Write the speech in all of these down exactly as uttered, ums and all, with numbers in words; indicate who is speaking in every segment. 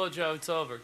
Speaker 1: told you how it's over.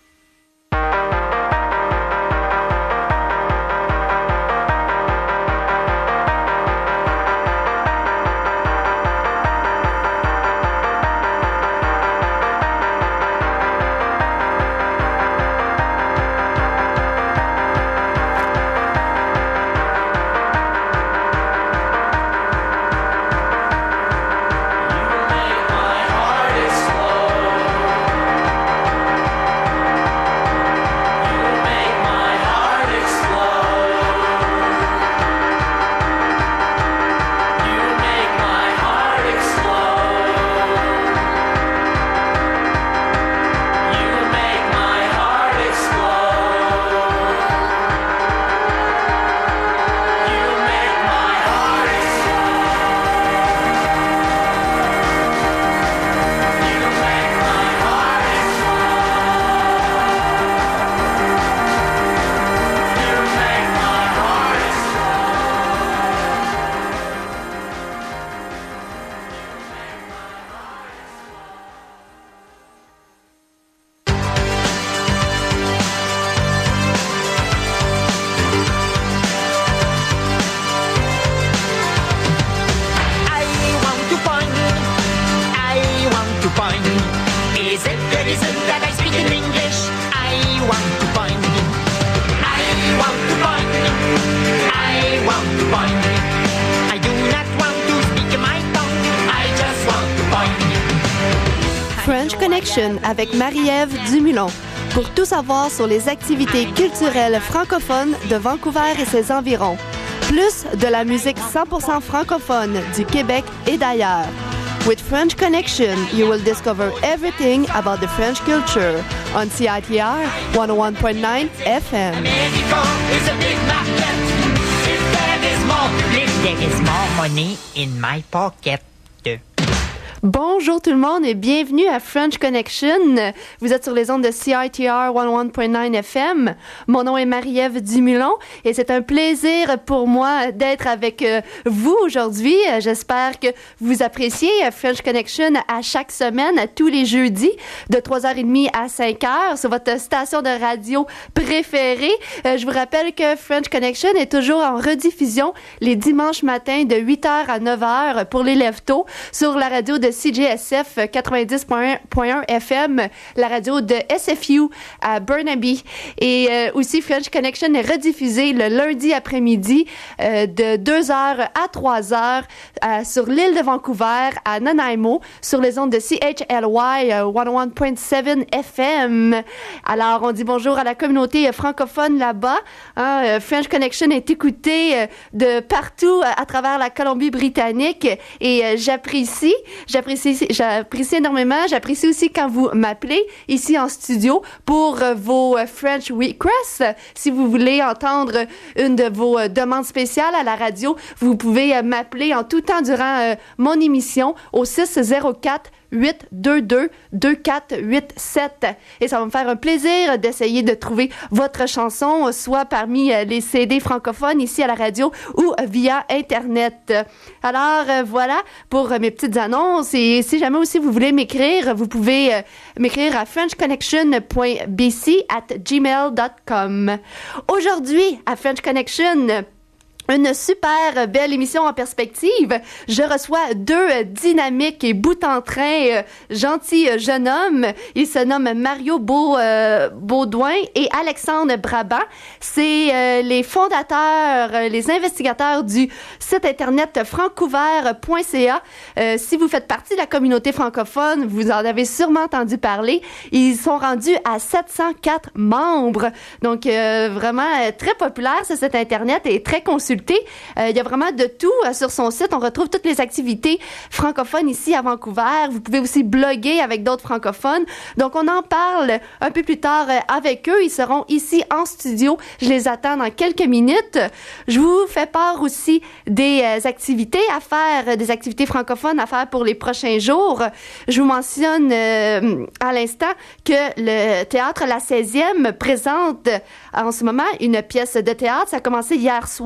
Speaker 2: Avec Marie-Ève Dumulon. Pour tout savoir sur les activités culturelles francophones de Vancouver et ses environs. Plus de la musique cent pour cent francophone du Québec et d'ailleurs. With French Connection, you will discover everything about the French culture on C I T R one oh one point nine F M.
Speaker 3: There is more money in my pocket.
Speaker 2: Bonjour tout le monde et bienvenue à French Connection. Vous êtes sur les ondes de C I T R one oh one point nine F M. Mon nom est Marie-Ève Dumulon et c'est un plaisir pour moi d'être avec euh, vous aujourd'hui. J'espère que vous appréciez French Connection à chaque semaine, à tous les jeudis, de trois heures trente à cinq heures sur votre station de radio préférée. Euh, je vous rappelle que French Connection est toujours en rediffusion les dimanches matins de huit heures à neuf heures pour les lève-tôt sur la radio de C J S F quatre-vingt-dix point un F M, la radio de S F U à Burnaby. Et euh, aussi, French Connection est rediffusé le lundi après-midi euh, de deux heures à trois heures euh, sur l'île de Vancouver à Nanaimo sur les ondes de C H L Y euh, cent un point sept F M. Alors, on dit bonjour à la communauté francophone là-bas. Hein, euh, French Connection est écouté euh, de partout euh, à travers la Colombie-Britannique et euh, j'apprécie J'apprécie, j'apprécie énormément. J'apprécie aussi quand vous m'appelez ici en studio pour euh, vos euh, French requests. Si vous voulez entendre une de vos euh, demandes spéciales à la radio, vous pouvez euh, m'appeler en tout temps durant euh, mon émission au six zéro quatre huit deux deux deux quatre huit sept. Et ça va me faire un plaisir d'essayer de trouver votre chanson, soit parmi euh, les C D francophones ici à la radio ou euh, via Internet. Alors euh, voilà pour euh, mes petites annonces. Et si jamais aussi vous voulez m'écrire, vous pouvez euh, m'écrire à french connection point b c at gmail dot com. Aujourd'hui, à French Connection, une super belle émission en perspective. Je reçois deux dynamiques et bout en train euh, gentils jeunes hommes. Ils se nomment Mario Beau, euh, Baudouin et Alexandre Brabant. C'est euh, les fondateurs, euh, les investigateurs du site internet francouver point c a. Euh, si vous faites partie de la communauté francophone, vous en avez sûrement entendu parler. Ils sont rendus à sept cent quatre membres. Donc, euh, vraiment euh, très populaire ce site internet et très consulté. Euh, il y a vraiment de tout euh, sur son site. On retrouve toutes les activités francophones ici à Vancouver. Vous pouvez aussi bloguer avec d'autres francophones. Donc, on en parle un peu plus tard euh, avec eux. Ils seront ici en studio. Je les attends dans quelques minutes. Je vous fais part aussi des euh, activités à faire, des activités francophones à faire pour les prochains jours. Je vous mentionne euh, à l'instant que le Théâtre La seizième présente en ce moment une pièce de théâtre. Ça a commencé hier soir.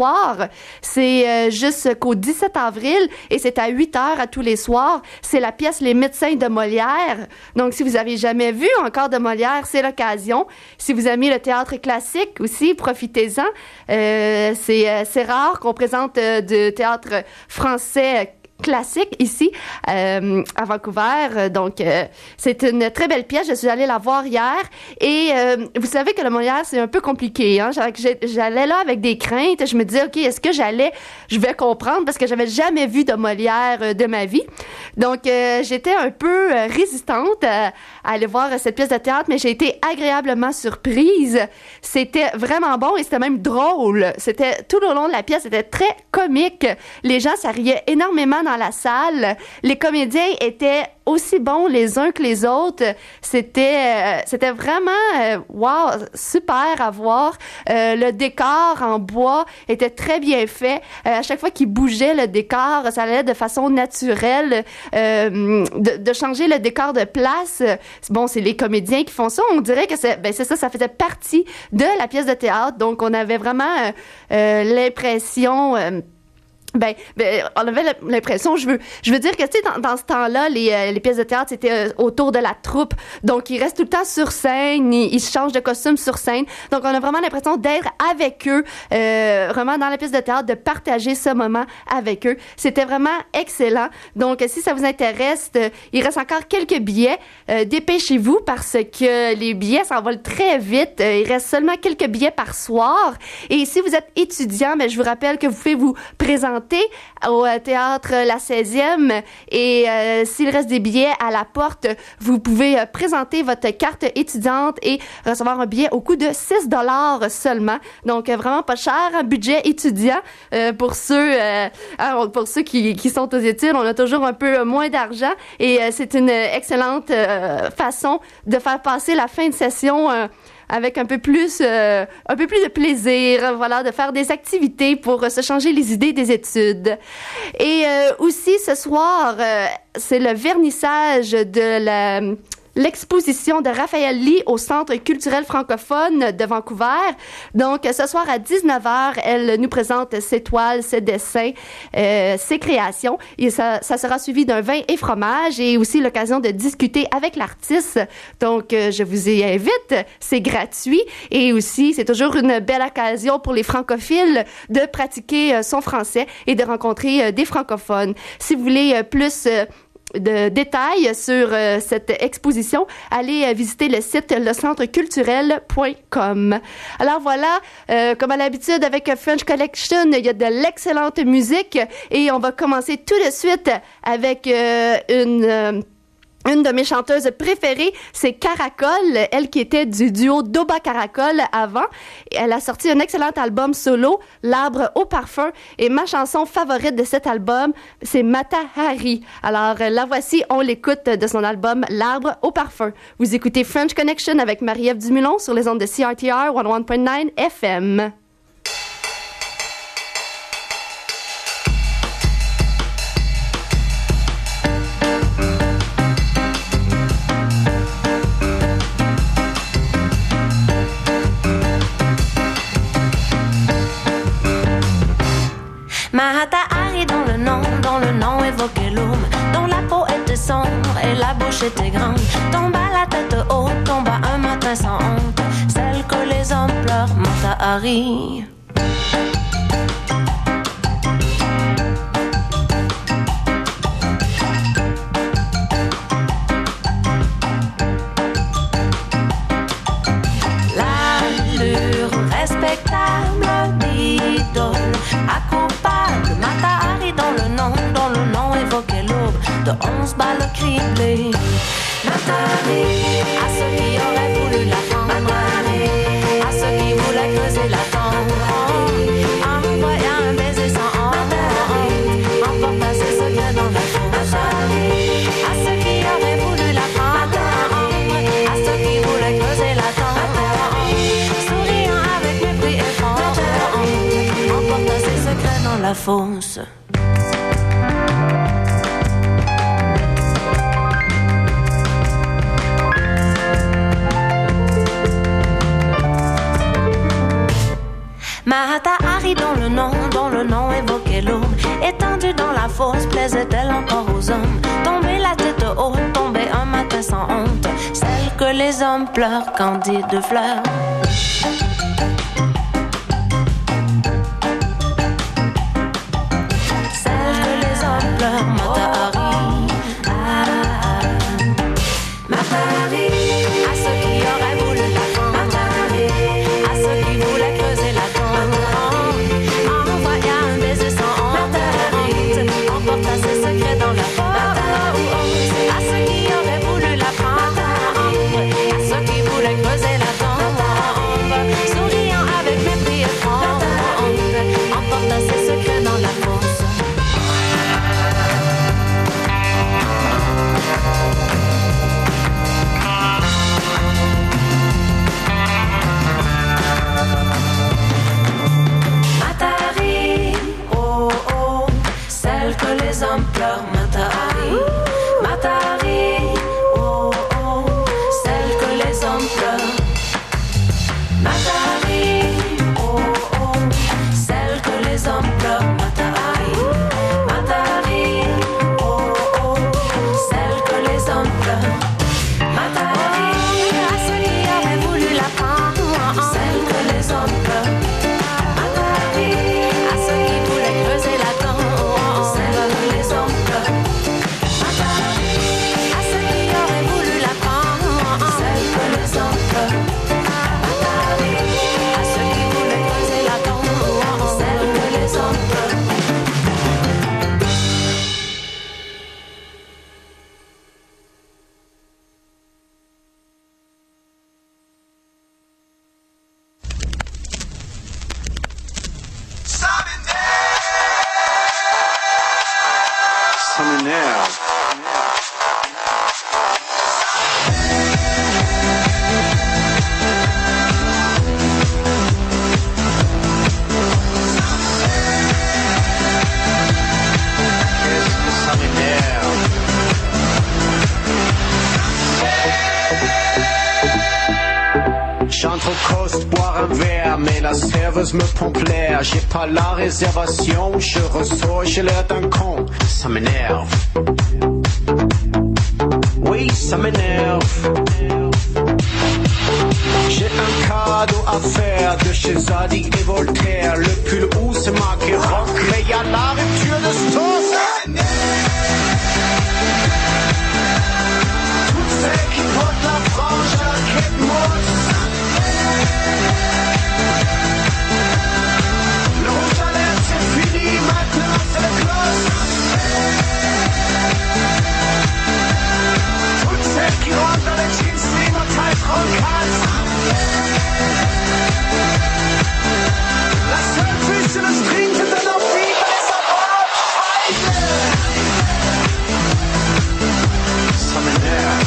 Speaker 2: C'est euh, jusqu'au dix-sept avril et c'est à huit heures à tous les soirs. C'est la pièce Les Médecins de Molière. Donc, si vous avez jamais vu encore de Molière, c'est l'occasion. Si vous aimez le théâtre classique aussi, profitez-en. Euh, c'est, euh, c'est rare qu'on présente euh, du théâtre français classique ici euh, à Vancouver. Donc, euh, c'est une très belle pièce. Je suis allée la voir hier. Et euh, vous savez que le Molière, c'est un peu compliqué. Hein? J'allais là avec des craintes. Je me disais, OK, est-ce que j'allais, je vais comprendre parce que j'avais jamais vu de Molière euh, de ma vie. Donc, euh, j'étais un peu euh, résistante à, à aller voir cette pièce de théâtre, mais j'ai été agréablement surprise. C'était vraiment bon et c'était même drôle. C'était tout au long de la pièce, c'était très comique. Les gens, ça riait énormément dans la salle. Les comédiens étaient aussi bons les uns que les autres. C'était euh, c'était vraiment euh, wow, super à voir. Euh, le décor en bois était très bien fait. Euh, à chaque fois qu'il bougeait le décor, ça allait de façon naturelle. Euh, de, de changer le décor de place. Bon, c'est les comédiens qui font ça. On dirait que c'est ben c'est ça, ça faisait partie de la pièce de théâtre. Donc on avait vraiment euh, euh, l'impression euh, Ben, ben, on avait l'impression, je veux, je veux dire que, tu sais, dans, dans ce temps-là, les, euh, les pièces de théâtre, c'était euh, autour de la troupe. Donc, ils restent tout le temps sur scène, ils, ils changent de costume sur scène. Donc, on a vraiment l'impression d'être avec eux, euh, vraiment dans la pièce de théâtre, de partager ce moment avec eux. C'était vraiment excellent. Donc, si ça vous intéresse, euh, il reste encore quelques billets. Euh, dépêchez-vous parce que les billets s'envolent très vite. Euh, il reste seulement quelques billets par soir. Et si vous êtes étudiant, ben, je vous rappelle que vous pouvez vous présenter au théâtre La seizième et euh, s'il reste des billets à la porte, vous pouvez euh, présenter votre carte étudiante et recevoir un billet au coût de six dollars seulement. Donc euh, vraiment pas cher, un budget étudiant euh, pour ceux euh, pour ceux qui, qui sont aux études, on a toujours un peu moins d'argent et euh, c'est une excellente euh, façon de faire passer la fin de session euh, avec un peu plus euh, un peu plus de plaisir, voilà, de faire des activités pour euh, se changer les idées des études. Et euh, aussi ce soir, euh, c'est le vernissage de la l'exposition de Raphaël Lee au Centre culturel francophone de Vancouver. Donc, ce soir à dix-neuf heures, elle nous présente ses toiles, ses dessins, euh, ses créations. Et ça, ça sera suivi d'un vin et fromage et aussi l'occasion de discuter avec l'artiste. Donc, euh, je vous y invite. C'est gratuit et aussi, c'est toujours une belle occasion pour les francophiles de pratiquer euh, son français et de rencontrer euh, des francophones. Si vous voulez euh, plus euh, de détails sur euh, cette exposition, allez euh, visiter le site le centre culturel point com. Alors voilà, euh, comme à l'habitude avec French Connection, il y a de l'excellente musique et on va commencer tout de suite avec euh, une... Euh, Une de mes chanteuses préférées, c'est Caracol, elle qui était du duo Doba Caracol avant. Elle a sorti un excellent album solo, L'arbre au parfum. Et ma chanson favorite de cet album, c'est Mata Hari. Alors la voici, on l'écoute de son album L'arbre au parfum. Vous écoutez French Connection avec Marie-Ève Dumulon sur les ondes de C R T R cent un point neuf F M.
Speaker 1: Matahari dans le nom, dont le nom évoquait l'aube, dont la peau était sombre et la bouche était grande, tomba la tête haute, tomba un matin sans honte, celle que les hommes pleurent, Matahari. L'allure respectable d'idole, accoupable, Matahari dans le nom, dont le nom évoquait l'aube, de onze balles criblées. Matahari, à ceux qui auraient voulu la prendre, Matahari, à ceux qui voulaient creuser la tombe, envoya un baiser sans honte, emporta ses secrets dans la fosse. Matahari, à ceux qui auraient voulu la prendre, à ceux qui voulaient creuser la tombe, souriant avec mépris et force, emporta ses secrets dans la fosse. Matahari dont le nom, dont le nom évoquait l'aube, étendue dans la fosse, plaisait-elle encore aux hommes? Tomber la tête haute, tomber un matin sans honte, celle que les hommes pleurent, candide de fleurs. Celle que les hommes pleurent, Matahari. Ah, Matahari, à ceux qui auraient voulu la fendre, Matahari, à ceux qui voulaient creuser la tombe, envoya un baiser sans honte, emporta ses secrets dans la forme, à ceux qui auraient voulu la prendre, à ceux qui voulaient creuser la tombe, souriant avec mépris et fronde, emporta ses secrets dans la fosse. Matahari, oh oh, celle que les hommes pleurent, Matahari. Matahari, oh oh, celle que les hommes pleurent. Matahari, oh oh, celle que les hommes pleurent, Matahari. Matahari, oh oh, celle que les hommes pleurent. Matahari, à ceux qui auraient voulu la prendre, celle que les hommes pleurent. Matahari, à ceux qui voulaient creuser la tombe, celle que les hommes pleurent. Matahari, à ceux qui auraient voulu la prendre, celle que les hommes pleurent. Matahari, à ceux qui voulaient creuser la tombe, celle que les hommes pleurent.
Speaker 4: Ça m'énerve. Qu'est-ce que ça m'énerve? J'entre au coast boire un verre, mais la serveuse me pompe l'air. J'ai pas la réservation, je ressors, j'ai l'air d'un con. Ça m'énerve. Oui, ça m'énerve. J'ai un cadeau à faire de chez Zadi et Voltaire. Le pull où c'est marqué rock, mais y'a la rupture de stock. Ça m'énerve. Toutes celles qui portent la frange à la quête mousse. Le rouge à lèvres c'est fini, maintenant c'est le close. Toutes celles qui rentrent dans les jeans slim en taille trente-quatre. La seule fille sur le string te donne envie, mais ça va, ça m'énerve.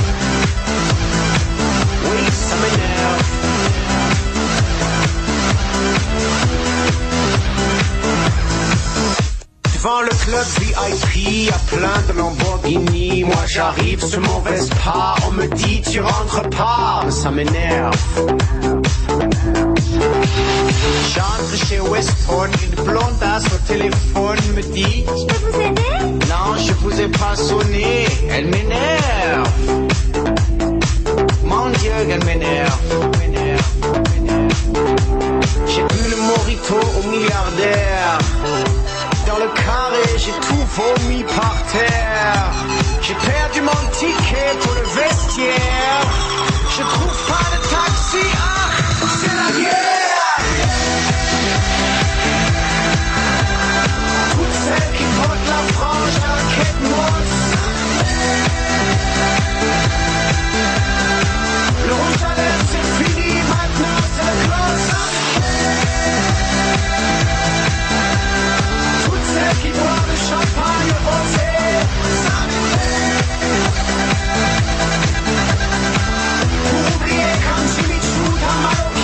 Speaker 4: Oui, ça m'énerve. Devant le club V I P, y'a plein de Lamborghini. Moi j'arrive sur mon Vespa, on me dit tu rentres pas, ça m'énerve. J'entre chez Weston, une blondasse au téléphone me dit je peux vous aider? Non, je vous ai pas sonné, elle m'énerve. Mon Dieu, elle m'énerve. J'ai bu le mojito au milliardaire. Dans le carré, j'ai tout vomi par terre. J'ai perdu mon ticket pour le vestiaire. Je trouve pas de taxi, ah, c'est la guerre. Toutes celles qui portent la frange à la quête mousse. Le rouge à lèvres c'est fini, maintenant c'est le close. Toutes celles qui boivent le champagne rosé. Pour oublier quand Jimmy Chou t'a mal au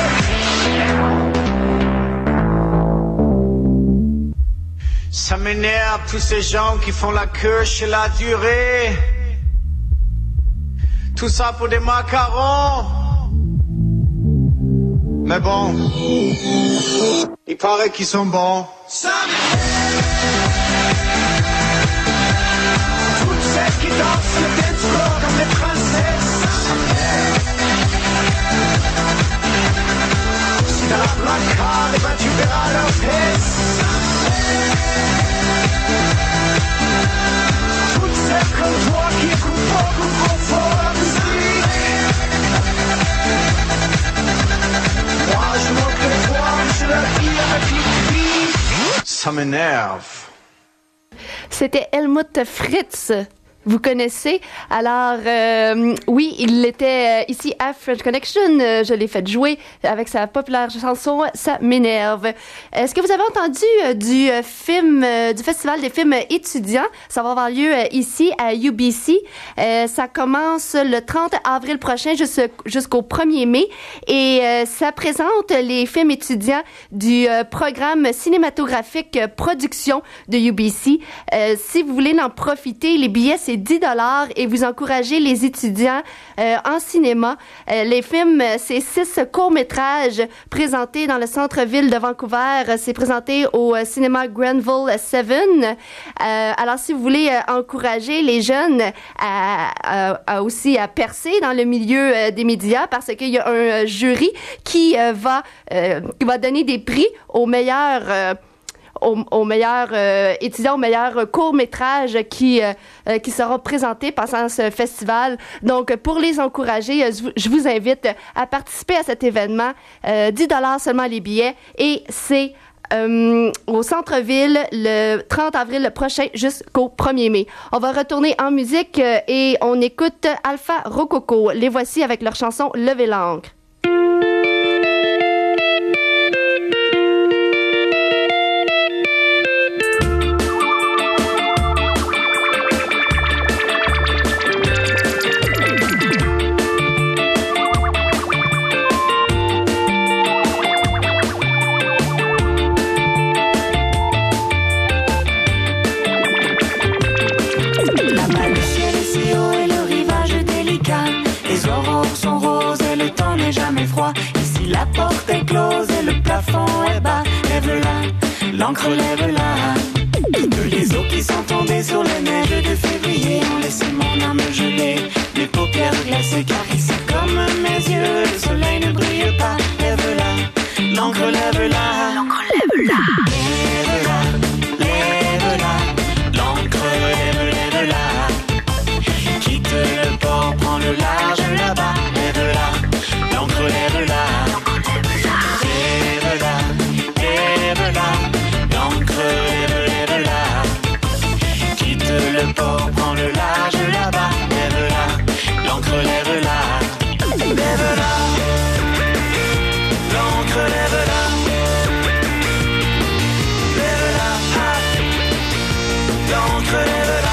Speaker 4: pied. Ça m'énerve tous ces gens qui font la queue chez la durée. Tout ça pour des macarons. Mais bon, il paraît qu'ils sont bons. Toutes celles qui dansent le dance floor comme des princesses. Si dans la placard, et ben tu verras leur tête. Toutes celles comme toi qui écoutent beaucoup trop fort la musique. Moi je manque de toi, je la vis avec les filles. Ça m'énerve.
Speaker 2: C'était Helmut Fritz. Vous connaissez. Alors, euh, oui, il était euh, ici à French Connection. Euh, je l'ai fait jouer avec sa populaire chanson « Ça m'énerve ». Est-ce que vous avez entendu euh, du euh, film, euh, du Festival des films étudiants? Ça va avoir lieu euh, ici à U B C. Euh, ça commence le trente avril prochain jusqu'au premier mai. Et euh, ça présente les films étudiants du euh, programme cinématographique euh, production de U B C. Euh, si vous voulez en profiter, les billets, c'est dix dollars et vous encouragez les étudiants euh, en cinéma. Euh, les films, c'est six courts-métrages présentés dans le centre-ville de Vancouver. C'est présenté au euh, cinéma Granville sept. Euh, alors, si vous voulez euh, encourager les jeunes à, à, à aussi à percer dans le milieu euh, des médias, parce qu'il y a un euh, jury qui euh, va euh, qui va donner des prix aux meilleurs euh, Aux, aux meilleurs euh, étudiants, aux meilleurs courts-métrages qui, euh, euh, qui seront présentés pendant ce festival. Donc, pour les encourager, euh, je vous invite à participer à cet événement. Euh, dix dollars seulement les billets et c'est euh, au centre-ville le trente avril prochain jusqu'au premier mai. On va retourner en musique euh, et on écoute Alpha Rococo. Les voici avec leur chanson « Levez l'ancre ».
Speaker 5: Ici la porte est close et le plafond est bas. Lève-la, l'encre lève-la. Toutes les eaux qui sont tombées sur les neiges de février ont laissé mon âme gelée, mes paupières glacées. Car ici comme mes yeux, le soleil ne brille pas. Lève-la, l'encre lève-la. L'encre lève-la. Lève-la, lève-la. L'encre lève, lève-la. Quitte le port, prends le large là-bas. Lève-la. L'encre lève-la, lève-la, lève-la, l'encre lève, lève-la. Quitte le port, prends le large là-bas. Lève-la, l'encre lève-la, lève-la, l'encre lève-la, lève-la, l'encre lève-la.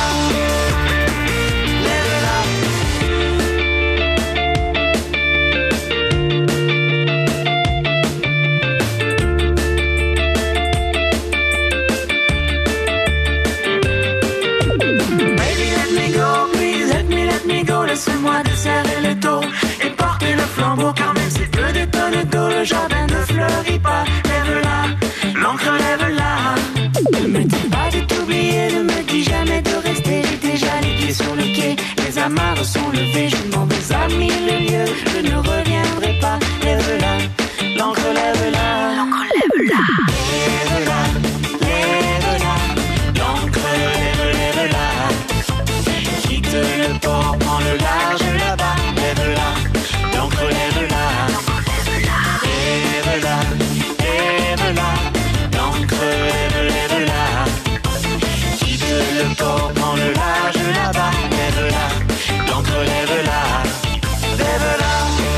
Speaker 5: Laisse-moi desserrer le dos et porter le flambeau. Car même si peu de tonnes d'eau, le jardin ne fleurit pas. Lève-la, l'encre lève-la. Ne me dis pas de t'oublier, ne me dis jamais de rester. J'ai déjà les pieds sur le quai, les amarres sont levées. Je m'en vais à mille lieues, je ne reviendrai pas. Lève-la, l'encre lève-la. L'encre lève-la. Lève-la, lève-la. L'encre lève, lève-la. Quitte le port, prends le large là-bas. Lève-la, l'encre lève-la. Lève-la, lève-la. L'encre lève, lève-la. Quitte le port, prends le large là-bas. Lève-la, l'encre lève-la. Lève-la.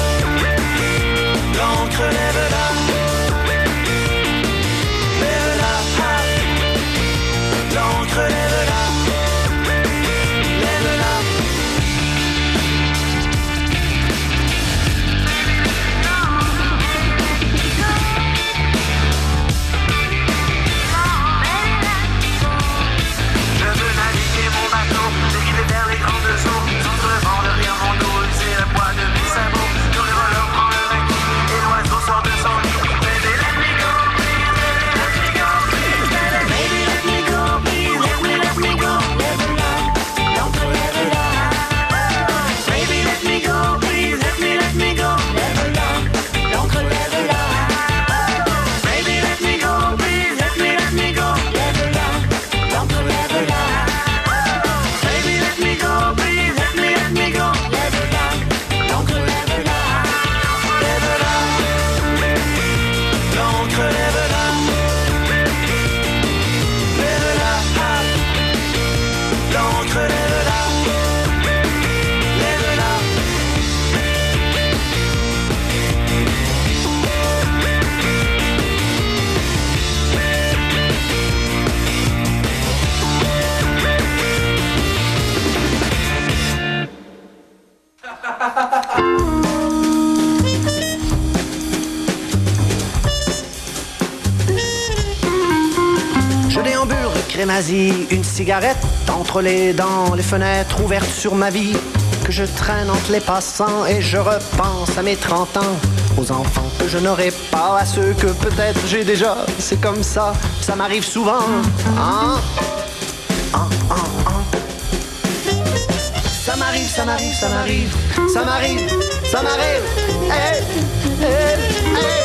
Speaker 4: Je déambule rue Crémazie, une cigarette entre les dents, les fenêtres ouvertes sur ma vie, que je traîne entre les passants et je repense à mes trente ans, aux enfants que je n'aurai pas, à ceux que peut-être j'ai déjà. C'est comme ça, ça m'arrive souvent. Hein? Hein, hein, hein. Ça m'arrive, ça m'arrive, ça m'arrive, ça m'arrive, ça m'arrive. Hey, hey, hey.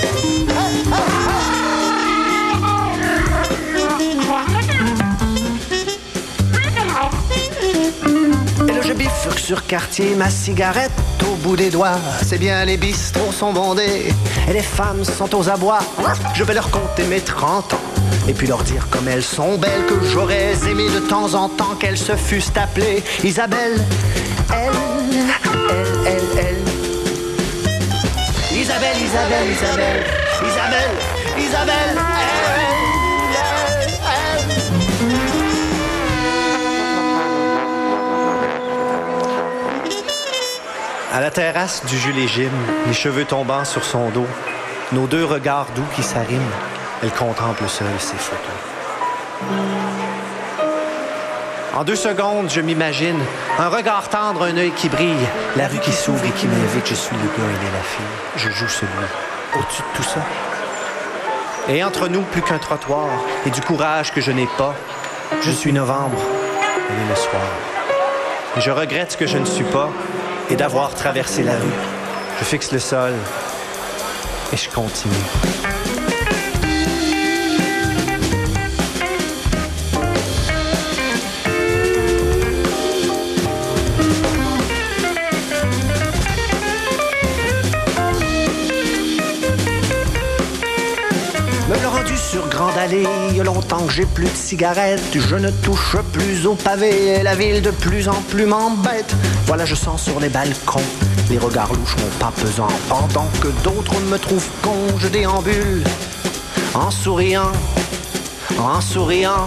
Speaker 4: Et là je bifurque sur quartier, ma cigarette au bout des doigts. C'est bien, les bistrots sont bondés et les femmes sont aux abois. Je vais leur compter mes trente ans et puis leur dire comme elles sont belles, que j'aurais aimé de temps en temps qu'elles se fussent appelées Isabelle. Elle, elle, elle, elle. Isabelle, Isabelle, Isabelle, Isabelle, Isabelle, elle, elle, elle. À la terrasse du Jules et Jim, les cheveux tombant sur son dos, nos deux regards doux qui s'arriment, elle contemple seule ses photos. En deux secondes, je m'imagine un regard tendre, un œil qui brille, la rue qui s'ouvre et qui m'invite. Je suis le gars, elle est la fille. Je joue celui au-dessus de tout ça. Et entre nous, plus qu'un trottoir et du courage que je n'ai pas. Je suis novembre, elle est le soir. Et je regrette ce que je ne suis pas et d'avoir traversé la rue. Je fixe le sol et je continue. Sur Grande Allée, il y a longtemps que j'ai plus de cigarettes. Je ne touche plus au pavé et la ville de plus en plus m'embête. Voilà, je sens sur les balcons les regards louches, mon pas pesant. Pendant que d'autres me trouvent con, je déambule en souriant, en souriant.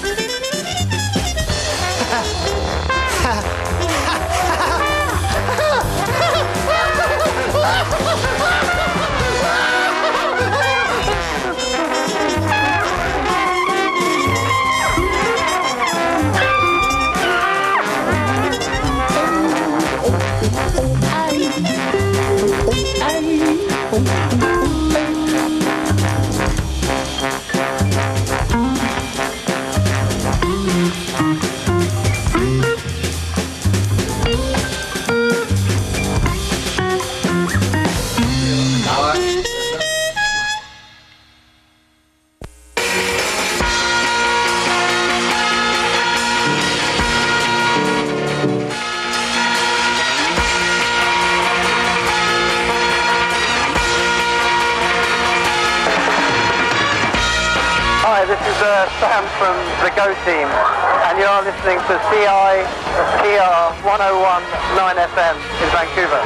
Speaker 6: Sam from the Go Team, and you are listening to C I T R one oh one point nine F M in Vancouver.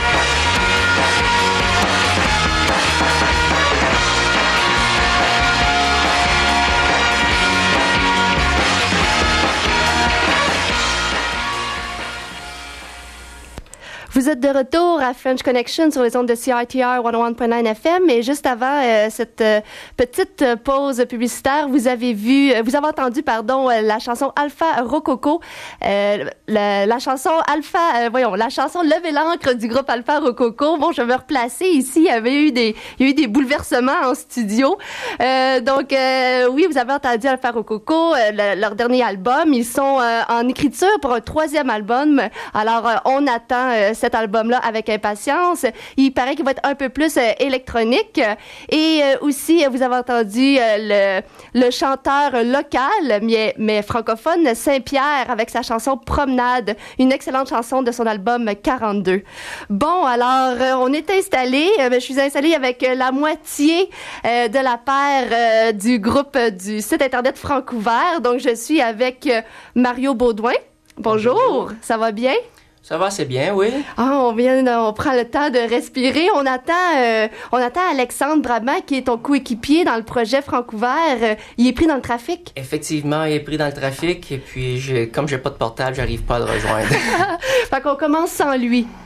Speaker 2: Vous êtes de retour à French Connection sur les ondes de C I T R one oh one point nine F M, et juste avant euh, cette euh, petite pause publicitaire, vous avez vu, euh, vous avez entendu, pardon, euh, la chanson Alpha Rococo, euh, la, la chanson Alpha, euh, voyons, la chanson Levez l'encre du groupe Alpha Rococo. Bon, je vais me replacer ici. Il y avait eu des, il y a eu des bouleversements en studio. Euh, donc, euh, oui, vous avez entendu Alpha Rococo, euh, le, leur dernier album. Ils sont euh, en écriture pour un troisième album. Alors, euh, on attend euh, cet album-là avec impatience. Il paraît qu'il va être un peu plus euh, électronique. Et euh, aussi, vous avez entendu euh, le, le chanteur local, mais, mais francophone, Saint-Pierre, avec sa chanson Promenade, une excellente chanson de son album quarante-deux. Bon, alors, euh, on est installé. Euh, je suis installée avec euh, la moitié euh, de la paire euh, du groupe euh, du site Internet Francouvert. Donc, je suis avec euh, Mario Baudouin. Bonjour, Bonjour, ça va bien?
Speaker 7: Ça va, c'est bien, oui.
Speaker 2: Ah, on vient, on prend le temps de respirer. On attend, euh, on attend Alexandre Brabant, qui est ton coéquipier dans le projet Francouvert. Euh, il est pris dans le trafic.
Speaker 7: Effectivement, il est pris dans le trafic. Et puis, je, comme j'ai pas de portable, j'arrive pas à le rejoindre.
Speaker 2: Fait qu'on commence sans lui.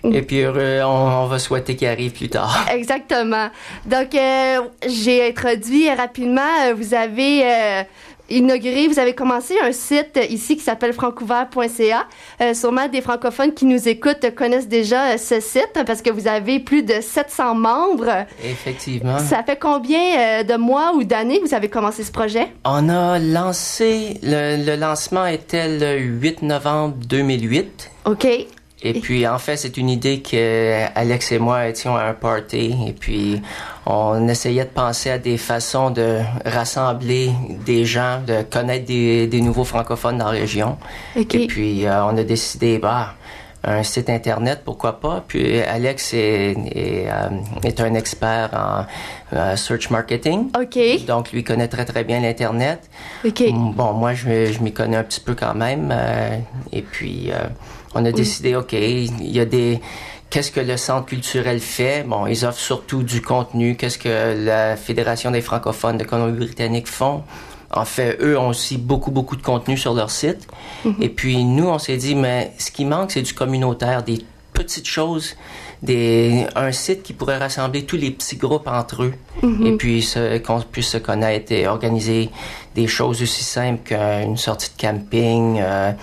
Speaker 7: Et puis, euh, on, on va souhaiter qu'il arrive plus tard.
Speaker 2: Exactement. Donc, euh, j'ai introduit rapidement, euh, vous avez... Euh, inauguré, vous avez commencé un site ici qui s'appelle francouver point c a. Euh, sûrement des francophones qui nous écoutent connaissent déjà euh, ce site parce que vous avez plus de sept cents membres.
Speaker 7: Effectivement.
Speaker 2: Ça fait combien euh, de mois ou d'années que vous avez commencé ce projet?
Speaker 7: On a lancé, le, le lancement était le huit novembre deux mille huit.
Speaker 2: OK.
Speaker 7: Et puis, en fait, c'est une idée que Alex et moi étions à un party. Et puis, on essayait de penser à des façons de rassembler des gens, de connaître des, des nouveaux francophones dans la région.
Speaker 2: Okay.
Speaker 7: Et puis, euh, on a décidé, bah, un site Internet, pourquoi pas. Puis, Alex est, est, euh, est un expert en euh, search marketing.
Speaker 2: OK.
Speaker 7: Donc, lui connaît très, très bien l'Internet.
Speaker 2: OK.
Speaker 7: Bon, moi, je, je m'y connais un petit peu quand même. Euh, et puis... Euh, On a décidé, OK, il y a des... Qu'est-ce que le Centre culturel fait? Bon, ils offrent surtout du contenu. Qu'est-ce que la Fédération des francophones de Colombie-Britannique font? En fait, eux ont aussi beaucoup, beaucoup de contenu sur leur site. Mm-hmm. Et puis, nous, on s'est dit, mais ce qui manque, c'est du communautaire, des petites choses, des, un site qui pourrait rassembler tous les petits groupes entre eux. Mm-hmm. Et puis, se, qu'on puisse se connaître et organiser des choses aussi simples qu'une sortie de camping, euh,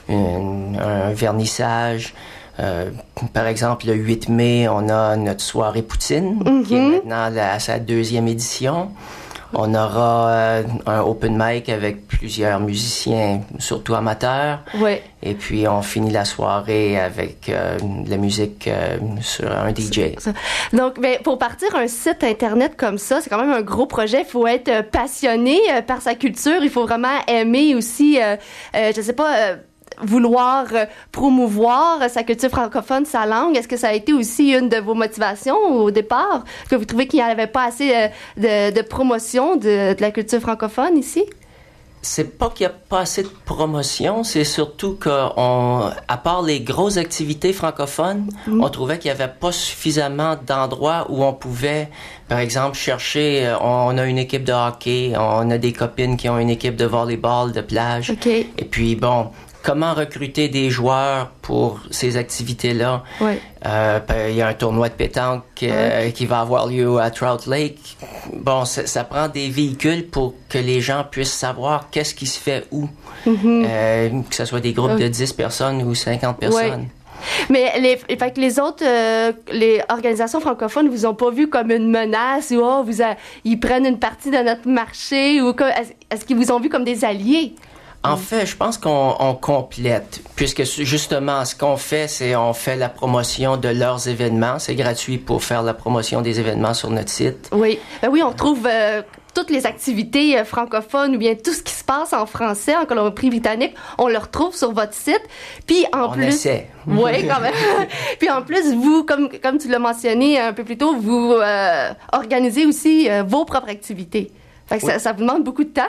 Speaker 7: Une, un vernissage. Euh, par exemple, le huit mai, on a notre soirée poutine, mm-hmm. qui est maintenant la, à sa deuxième édition. On aura euh, un open mic avec plusieurs musiciens, surtout amateurs.
Speaker 2: Ouais.
Speaker 7: Et puis, on finit la soirée avec euh, de la musique euh, sur un D J.
Speaker 2: Donc, ben, pour partir un site Internet comme ça, c'est quand même un gros projet. Il faut être passionné euh, par sa culture. Il faut vraiment aimer aussi, euh, euh, je sais pas... Euh, vouloir euh, promouvoir euh, sa culture francophone, sa langue. Est-ce que ça a été aussi une de vos motivations au départ? Que vous trouvez qu'il n'y avait pas assez euh, de, de promotion de, de la culture francophone ici?
Speaker 7: C'est pas qu'il n'y a pas assez de promotion, c'est surtout qu'on, à part les grosses activités francophones, mmh. on trouvait qu'il n'y avait pas suffisamment d'endroits où on pouvait, par exemple, chercher, on a une équipe de hockey, on a des copines qui ont une équipe de volleyball, de plage.
Speaker 2: Okay.
Speaker 7: Et puis, bon, comment recruter des joueurs pour ces activités-là?
Speaker 2: Ouais.
Speaker 7: Euh, il y a un tournoi de pétanque euh, ouais. qui va avoir lieu à Trout Lake. Bon, ça, ça prend des véhicules pour que les gens puissent savoir qu'est-ce qui se fait où. Mm-hmm. Euh, que ce soit des groupes ouais. de dix personnes ou cinquante personnes.
Speaker 2: Ouais. Mais les, fait que les autres, euh, les organisations francophones vous ont pas vu comme une menace ou oh, vous a, ils prennent une partie de notre marché ou comme, est-ce, est-ce qu'ils vous ont vu comme des alliés?
Speaker 7: En fait, je pense qu'on on complète, puisque justement, ce qu'on fait, c'est on fait la promotion de leurs événements. C'est gratuit pour faire la promotion des événements sur notre site.
Speaker 2: Oui, ben oui, on trouve euh, toutes les activités euh, francophones ou bien tout ce qui se passe en français en Colombie-Britannique, on le retrouve sur votre site. Puis en
Speaker 7: on
Speaker 2: plus,
Speaker 7: essaie.
Speaker 2: Oui, quand même. Puis en plus, vous, comme comme tu l'as mentionné un peu plus tôt, vous euh, organisez aussi euh, vos propres activités. Fait que oui. ça, ça vous demande beaucoup de temps.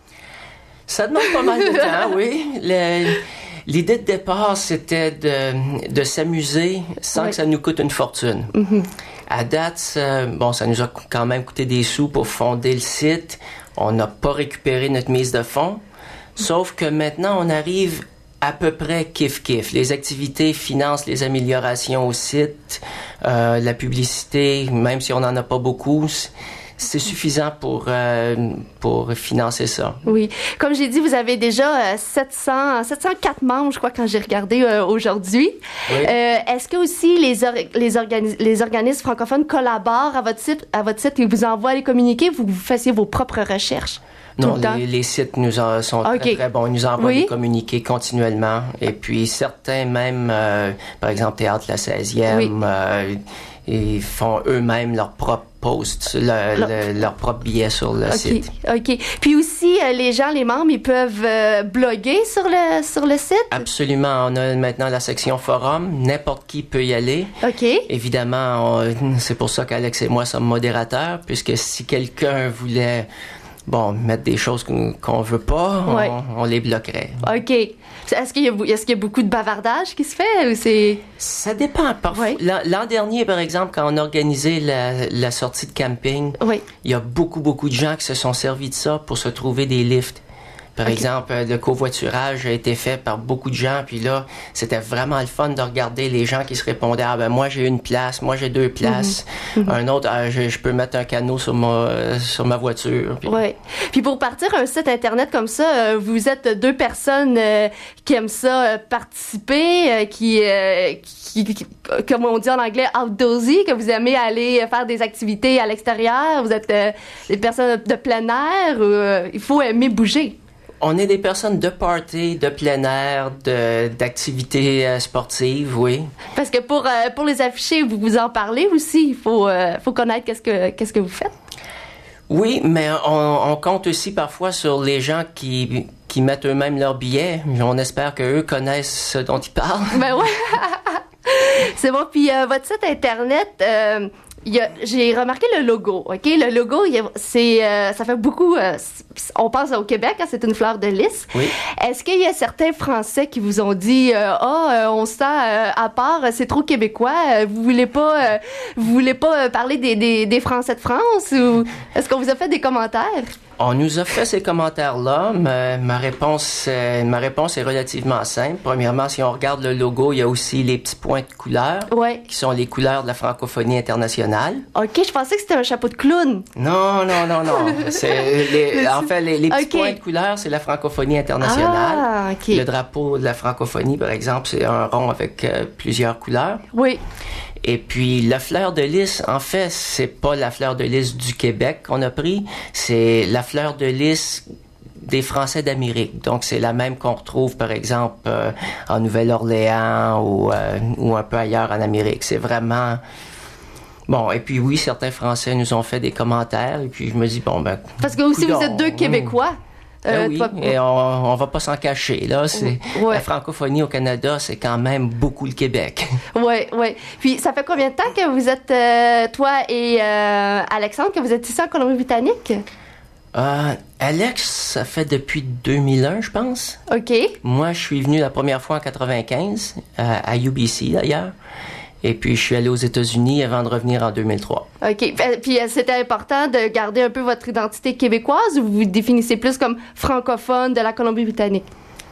Speaker 7: Ça demande pas mal de temps, oui. Le, l'idée de départ, c'était de, de s'amuser sans oui. que ça nous coûte une fortune. Mm-hmm. À date, ça, bon, ça nous a quand même coûté des sous pour fonder le site. On n'a pas récupéré notre mise de fonds. Sauf que maintenant, on arrive à peu près kiff-kiff. Les activités financent les améliorations au site, euh, la publicité, même si on n'en a pas beaucoup, c'est suffisant pour euh, pour financer ça.
Speaker 2: Oui. Comme j'ai dit, vous avez déjà euh, sept cents, sept cent quatre membres, je crois, quand j'ai regardé euh, aujourd'hui.
Speaker 7: Oui.
Speaker 2: Euh, est-ce que aussi les or- les, organi- les organismes francophones collaborent à votre site, à votre site et vous envoient les communiqués, vous, vous fassiez vos propres recherches?
Speaker 7: Non, les, les sites nous en, sont okay. très, très bons. Ils nous envoient oui. des communiqués continuellement. Et puis, certains même, euh, par exemple, Théâtre La seizième, oui. euh, ils font eux-mêmes leurs propres posts, le, leur... Le, leurs propres billets sur le
Speaker 2: okay.
Speaker 7: site.
Speaker 2: OK. Puis aussi, euh, les gens, les membres, ils peuvent euh, bloguer sur le, sur le site?
Speaker 7: Absolument. On a maintenant la section forum. N'importe qui peut y aller.
Speaker 2: OK.
Speaker 7: Évidemment, on, c'est pour ça qu'Alex et moi sommes modérateurs, puisque si quelqu'un voulait... Bon, mettre des choses qu'on, qu'on veut pas,
Speaker 2: ouais.
Speaker 7: on, on les bloquerait.
Speaker 2: OK. Est-ce qu'il y a, est-ce qu'il y a beaucoup de bavardage qui se fait ou c'est...
Speaker 7: Ça dépend. Parfois.
Speaker 2: Ouais.
Speaker 7: L'an, l'an dernier, par exemple, quand on a organisé la, la sortie de camping,
Speaker 2: ouais.
Speaker 7: il y a beaucoup, beaucoup de gens qui se sont servis de ça pour se trouver des lifts. Par
Speaker 2: Okay.
Speaker 7: exemple, le covoiturage a été fait par beaucoup de gens, puis là, c'était vraiment le fun de regarder les gens qui se répondaient « Ah ben moi j'ai une place, moi j'ai deux places,
Speaker 2: Mm-hmm.
Speaker 7: un autre, ah, je, je peux mettre un canot sur ma, euh, sur ma voiture. » Puis-
Speaker 2: Ouais. Puis pour partir un site internet comme ça, euh, vous êtes deux personnes euh, qui aiment ça euh, participer, euh, qui, euh, qui, qui, comme on dit en anglais, outdoorsy, que vous aimez aller faire des activités à l'extérieur. Vous êtes euh, des personnes de plein air. Euh, il faut aimer bouger.
Speaker 7: On est des personnes de party, de plein air, de, d'activités euh, sportives, oui.
Speaker 2: Parce que pour euh, pour les afficher, vous vous en parlez aussi. Il faut euh, faut connaître qu'est-ce que qu'est-ce que vous faites.
Speaker 7: Oui, mais on, on compte aussi parfois sur les gens qui, qui mettent eux-mêmes leurs billets. On espère qu'eux connaissent ce dont ils parlent.
Speaker 2: Ben ouais. C'est bon. Puis euh, votre site internet, euh, il y a- j'ai remarqué le logo. Ok, le logo, il y a- c'est, euh, ça fait beaucoup. euh, c- on pense au Québec, hein, c'est une fleur de lys.
Speaker 7: Oui.
Speaker 2: Est-ce qu'il y a certains Français qui vous ont dit, ah, euh, oh, euh, on se sent euh, à part, c'est trop québécois. euh, vous voulez pas, euh, vous voulez pas euh, parler des, des, des Français de France ou est-ce qu'on vous a fait des commentaires?
Speaker 7: On nous a fait ces commentaires-là, mais ma réponse, euh, ma réponse est relativement simple. Premièrement, si on regarde le logo, il y a aussi les petits points de couleur,
Speaker 2: Ouais.
Speaker 7: qui sont les couleurs de la francophonie internationale.
Speaker 2: Ok, je pensais que c'était un chapeau de clown.
Speaker 7: Non, non, non, non. C'est les- en fait, les, les petits
Speaker 2: Ok.
Speaker 7: points de couleur, c'est la francophonie internationale.
Speaker 2: Ah, ok.
Speaker 7: Le drapeau de la francophonie, par exemple, c'est un rond avec euh, plusieurs couleurs.
Speaker 2: Oui.
Speaker 7: Et puis, la fleur de lys, en fait, c'est pas la fleur de lys du Québec qu'on a pris, c'est la fleur de lys des Français d'Amérique. Donc, c'est la même qu'on retrouve, par exemple, euh, en Nouvelle-Orléans ou, euh, ou un peu ailleurs en Amérique. C'est vraiment... Bon, et puis oui, certains Français nous ont fait des commentaires, et puis je me dis, bon, ben...
Speaker 2: Parce que aussi, vous
Speaker 7: coudonc,
Speaker 2: êtes deux Québécois.
Speaker 7: Ben
Speaker 2: Euh,
Speaker 7: oui,
Speaker 2: toi-
Speaker 7: et on, on va pas s'en cacher, là. C'est,
Speaker 2: Ouais.
Speaker 7: La francophonie au Canada, c'est quand même beaucoup le Québec.
Speaker 2: Ouais, ouais. Puis ça fait combien de temps que vous êtes, euh, toi et euh, Alexandre, que vous êtes ici en Colombie-Britannique?
Speaker 7: Euh, Alex, ça fait depuis deux mille un, je pense.
Speaker 2: OK.
Speaker 7: Moi, je suis venu la première fois en quatre-vingt-quinze, euh, à U B C d'ailleurs. Et puis, je suis allé aux États-Unis avant de revenir en deux mille trois.
Speaker 2: OK. Euh, Puis euh, c'était important de garder un peu votre identité québécoise ou vous vous définissez plus comme francophone de la Colombie-Britannique?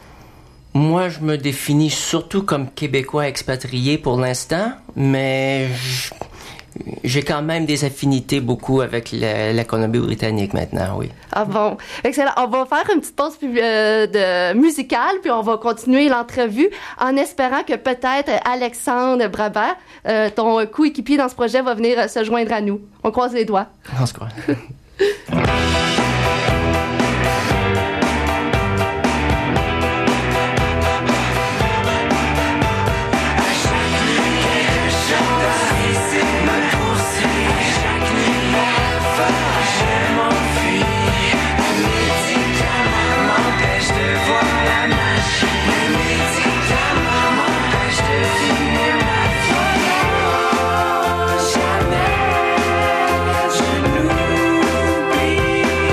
Speaker 7: Moi, je me définis surtout comme Québécois expatrié pour l'instant, mais j- j'ai quand même des affinités beaucoup avec la, la Colombie-Britannique maintenant, oui.
Speaker 2: Ah bon. Excellent. On va faire une petite pause pub- euh, de musicale, puis on va continuer l'entrevue en espérant que peut-être Alexandre Brabant, euh, ton coéquipier dans ce projet, va venir euh, se joindre à nous. On croise les doigts.
Speaker 7: On se croit.
Speaker 5: Jamais je n'oublie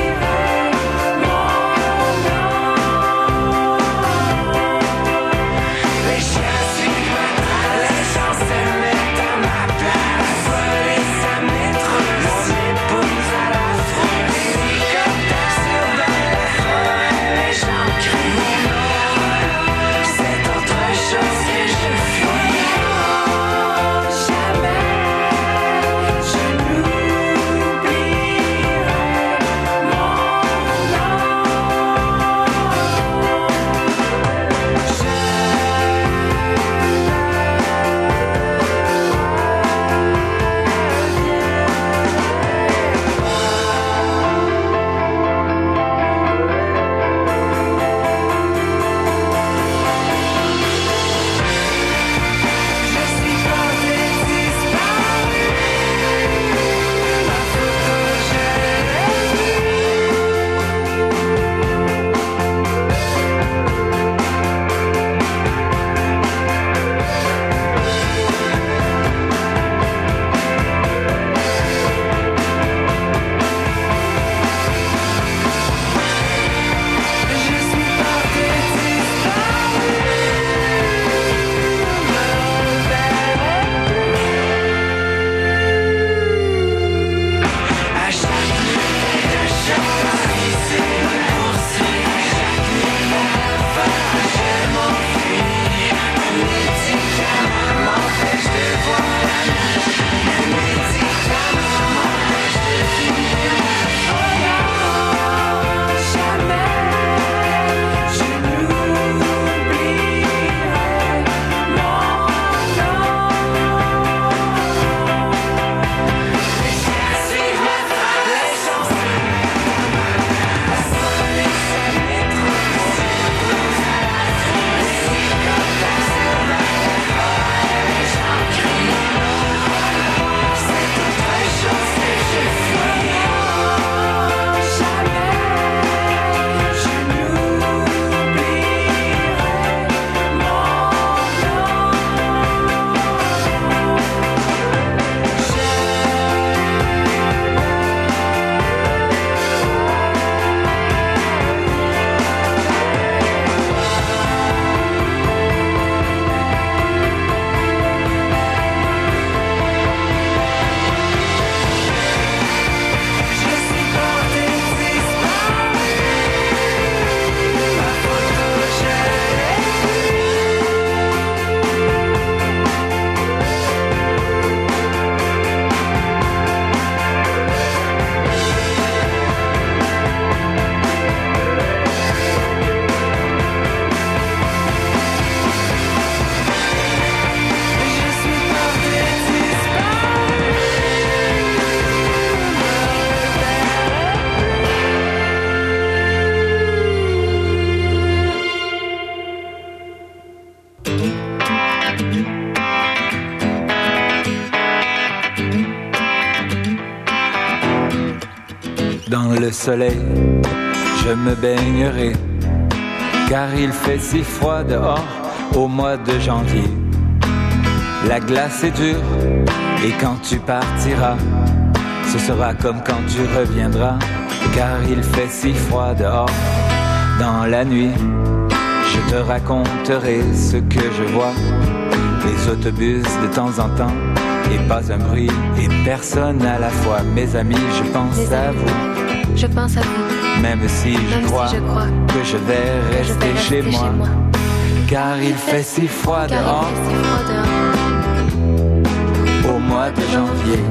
Speaker 8: le soleil, je me baignerai, car il fait si froid dehors au mois de janvier. La glace est dure, et quand tu partiras, ce sera comme quand tu reviendras, car il fait si froid dehors. Dans la nuit, je te raconterai ce que je vois, les autobus de temps en temps, et pas un bruit, et personne à la fois. Mes amis, je pense
Speaker 9: Mes
Speaker 8: à
Speaker 9: amis,
Speaker 8: vous,
Speaker 9: je pense à vous,
Speaker 8: même si je,
Speaker 9: même
Speaker 8: crois,
Speaker 9: si je crois
Speaker 8: que je vais
Speaker 9: que
Speaker 8: rester,
Speaker 9: je vais rester
Speaker 8: chez,
Speaker 9: chez
Speaker 8: moi,
Speaker 9: moi,
Speaker 8: car il fait si froid
Speaker 9: car
Speaker 8: dehors,
Speaker 9: il fait si froid dehors,
Speaker 8: au mois de janvier.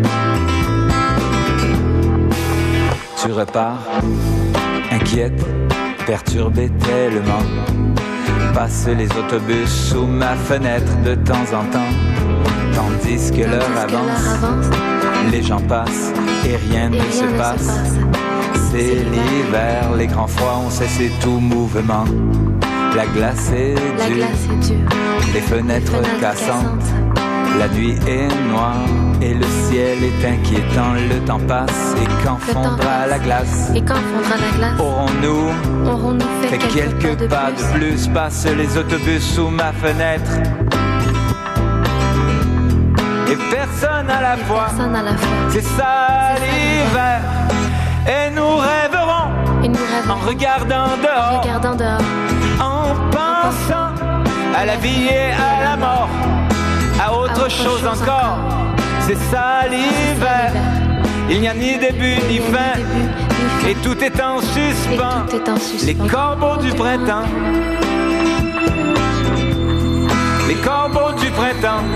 Speaker 8: Tu repars, inquiète, perturbée tellement. Passe les autobus sous ma fenêtre de temps en temps, tandis que l'heure avance,
Speaker 9: avance,
Speaker 8: les gens passent et rien,
Speaker 9: et
Speaker 8: ne,
Speaker 9: rien
Speaker 8: se,
Speaker 9: ne
Speaker 8: passe.
Speaker 9: se passe.
Speaker 8: C'est l'hiver, les grands froids ont cessé tout mouvement. La glace est
Speaker 9: La
Speaker 8: dure,
Speaker 9: glace est dure,
Speaker 8: les fenêtres,
Speaker 9: fenêtres
Speaker 8: cassantes.
Speaker 9: cassantes.
Speaker 8: La nuit est noire et le ciel est inquiétant. Le temps passe et quand
Speaker 9: Le temps
Speaker 8: fondra
Speaker 9: passe.
Speaker 8: la glace,
Speaker 9: Et quand fondra la glace,
Speaker 8: aurons-nous
Speaker 9: aurons-nous fait,
Speaker 8: fait quelques,
Speaker 9: quelques
Speaker 8: pas de plus? Passent les autobus sous ma fenêtre et personne à la fois.
Speaker 9: Personne à la fois.
Speaker 8: C'est ça l'hiver et nous rêverons
Speaker 9: Et nous rêvons
Speaker 8: en regardant
Speaker 9: en
Speaker 8: dehors,
Speaker 9: regardant dehors,
Speaker 8: en pensant à la vie et à la mort, à autre,
Speaker 9: à autre
Speaker 8: chose,
Speaker 9: chose
Speaker 8: encore. C'est ça l'hiver. Il n'y a ni début ni fin,
Speaker 9: début, ni fin.
Speaker 8: et tout est en
Speaker 9: Et
Speaker 8: suspens.
Speaker 9: tout est en suspens.
Speaker 8: Les corbeaux du printemps, les corbeaux du printemps.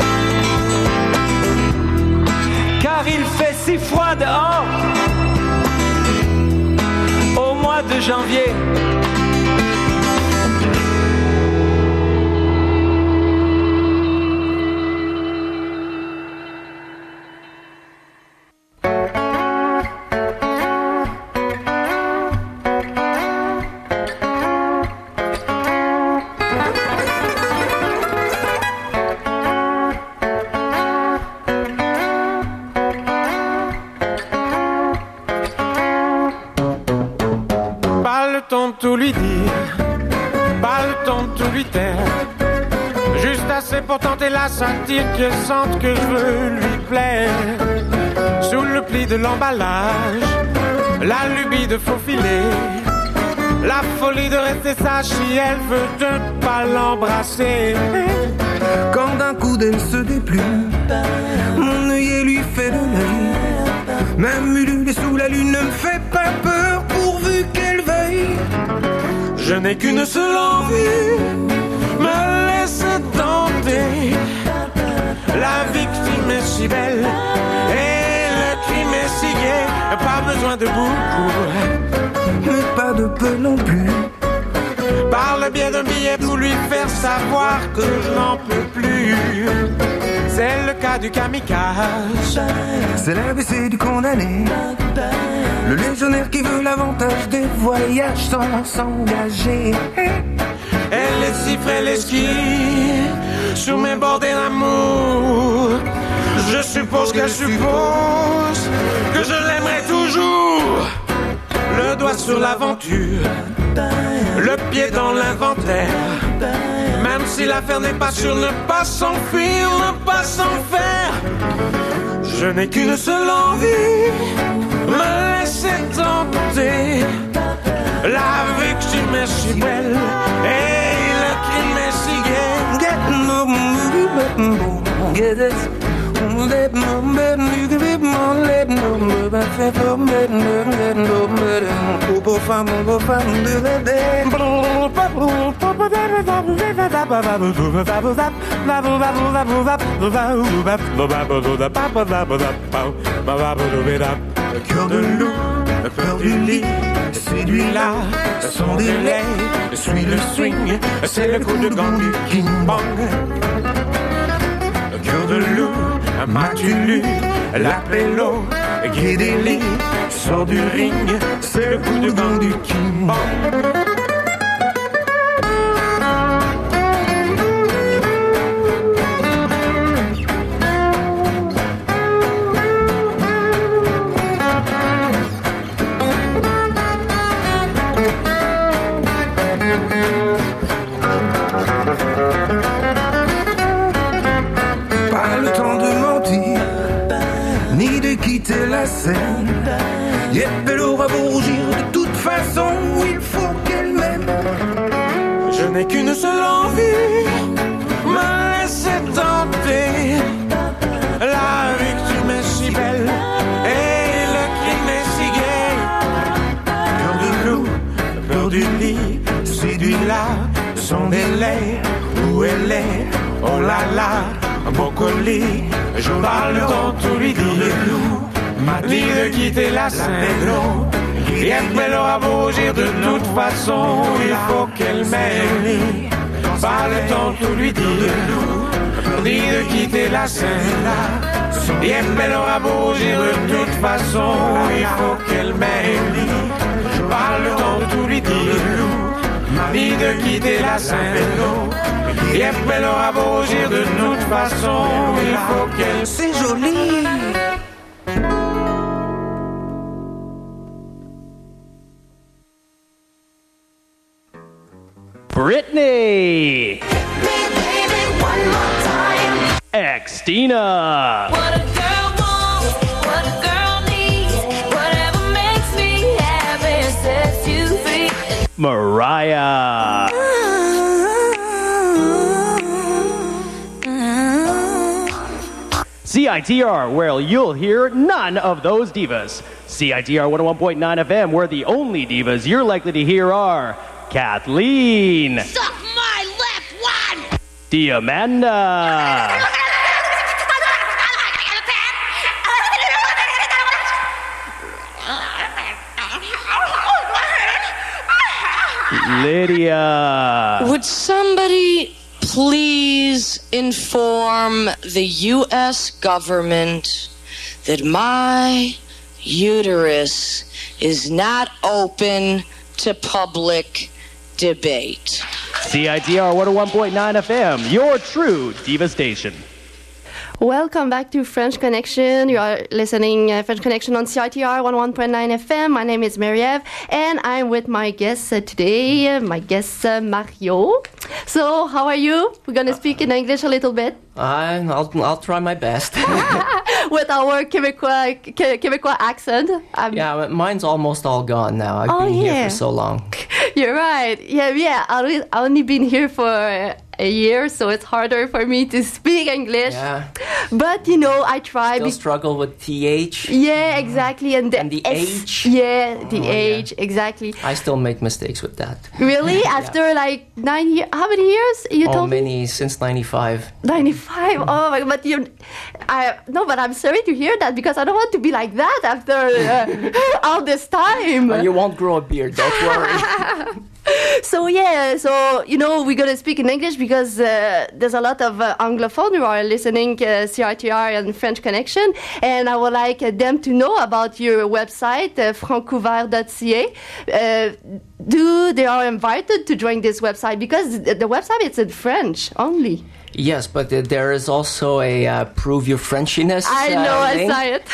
Speaker 8: Car il fait si froid dehors au mois de janvier.
Speaker 10: Tout lui dire, pas le temps de tout lui taire, juste assez pour tenter la satire qui sente que je veux lui plaire. Sous le pli de l'emballage, la lubie de faufiler, la folie de rester sage si elle veut de pas l'embrasser.
Speaker 11: Quand d'un coup d'elle se déplume, mon œillet lui fait de l'œil. Même ululé sous la lune ne me fait pas peur pourvu qu'elle veuille.
Speaker 10: Je n'ai qu'une seule envie, me laisser tenter. La victime est si belle et le crime est si gai. Pas besoin de beaucoup,
Speaker 11: mais pas de peu non plus.
Speaker 10: Par le biais d'un billet pour lui faire savoir que je n'en peux plus. C'est le cas du kamikaze,
Speaker 11: c'est l'A B C du condamné, le légionnaire qui veut l'avantage des voyages sans s'engager.
Speaker 10: Elle est si frêle esquive sous mes bordées d'amour. Je suppose qu'elle suppose que je l'aimerai toujours. Le doigt sur l'aventure, le pied dans l'inventaire. Même si l'affaire n'est pas sûre, ne pas s'enfuir, ne pas s'en faire. Je n'ai qu'une seule envie, me laisser tenter. La victime est si belle et le crime est si gai.
Speaker 11: Get no movie, get it. Let no man, you can be more, let no man, I feel for me, let no man, Ubo fam, ubo fam, do the day.
Speaker 10: Le cœur de loup, le peur du lit, séduit-la, son délai, suit le swing, c'est le coup de gant du King Bong. Le cœur de loup, m'as-tu lu, l'appello, Guédéli, sort du ring, c'est le coup de gant du King Bong.
Speaker 11: Pas le temps de mentir, ni de quitter la scène. Yep, elle aura beau rougir, de toute façon, il faut qu'elle m'aime.
Speaker 10: Je n'ai qu'une seule envie, me laisser tenter. La victime est si belle et le crime est si gai. Peur du loup, peur du lit, séduit-la, son délai. Où elle est, oh là là, mon colis. Je parle dans tout lui dire. M'a dit de quitter la scène. Et elle aura beau rougir, de toute façon, il faut qu'elle m'aime. Pas le temps tout lui dire. Dit de quitter la scène. Et elle aura beau rougir, de toute façon, il faut qu'elle m'aime. Pas le temps tout lui dire. Dit de quitter la scène. Et elle aura beau rougir, de toute façon, il faut qu'elle...
Speaker 11: C'est joli.
Speaker 12: Brittany.
Speaker 1: Me, baby, one more time.
Speaker 12: Xtina.
Speaker 1: What a girl wants, what a girl needs, whatever makes me happy sets you free.
Speaker 12: Mariah. C I T R, where you'll hear none of those divas. C I T R one oh one point nine F M, where the only divas you're likely to hear are Kathleen.
Speaker 1: Suck my left one!
Speaker 12: Diamanda. Lydia.
Speaker 13: Would somebody please inform the U S government that my uterus is not open to public debate?
Speaker 12: C I T R one oh one point nine F M, your true diva station.
Speaker 2: Welcome back to French Connection. You are listening uh, French Connection on C I T R one oh one point nine F M. My name is Marie-Ève, and I'm with my guest uh, today, uh, my guest uh, Mario. So, how are you? We're going to speak in English a little bit.
Speaker 7: Uh, I'll, I'll try my best.
Speaker 2: With our Quebecois, Que- Quebecois accent. Um,
Speaker 7: yeah, mine's almost all gone now. I've
Speaker 2: oh,
Speaker 7: been
Speaker 2: yeah.
Speaker 7: here for so long.
Speaker 2: You're right. Yeah, yeah. I only, I only been here for a year, so it's harder for me to speak English.
Speaker 7: Yeah.
Speaker 2: But, you know, I try.
Speaker 7: Still
Speaker 2: be-
Speaker 7: struggle with T H.
Speaker 2: Yeah, exactly. And the,
Speaker 7: and the
Speaker 2: S-
Speaker 7: H.
Speaker 2: Yeah, the
Speaker 7: Oh,
Speaker 2: age,
Speaker 7: yeah.
Speaker 2: exactly.
Speaker 7: I still make mistakes with that.
Speaker 2: Really? After like nine years? How many years? You
Speaker 7: oh,
Speaker 2: told
Speaker 7: many,
Speaker 2: me?
Speaker 7: since ninety-five.
Speaker 2: ninety-five? Oh, my God. But you... I, no, but I'm sorry to hear that because I don't want to be like that after uh, all this time.
Speaker 7: Oh, you won't grow a beard, don't worry.
Speaker 2: So yeah, so you know we're gonna speak in English because uh, there's a lot of uh, Anglophones who are listening uh, C I T R and French Connection, and I would like uh, them to know about your website, uh, francouvert dot c a. Uh, do they are invited to join this website because the, the website is in French only.
Speaker 7: Yes, but uh, there is also a uh, prove your Frenchiness.
Speaker 2: I know,
Speaker 7: uh,
Speaker 2: I
Speaker 7: link.
Speaker 2: saw it.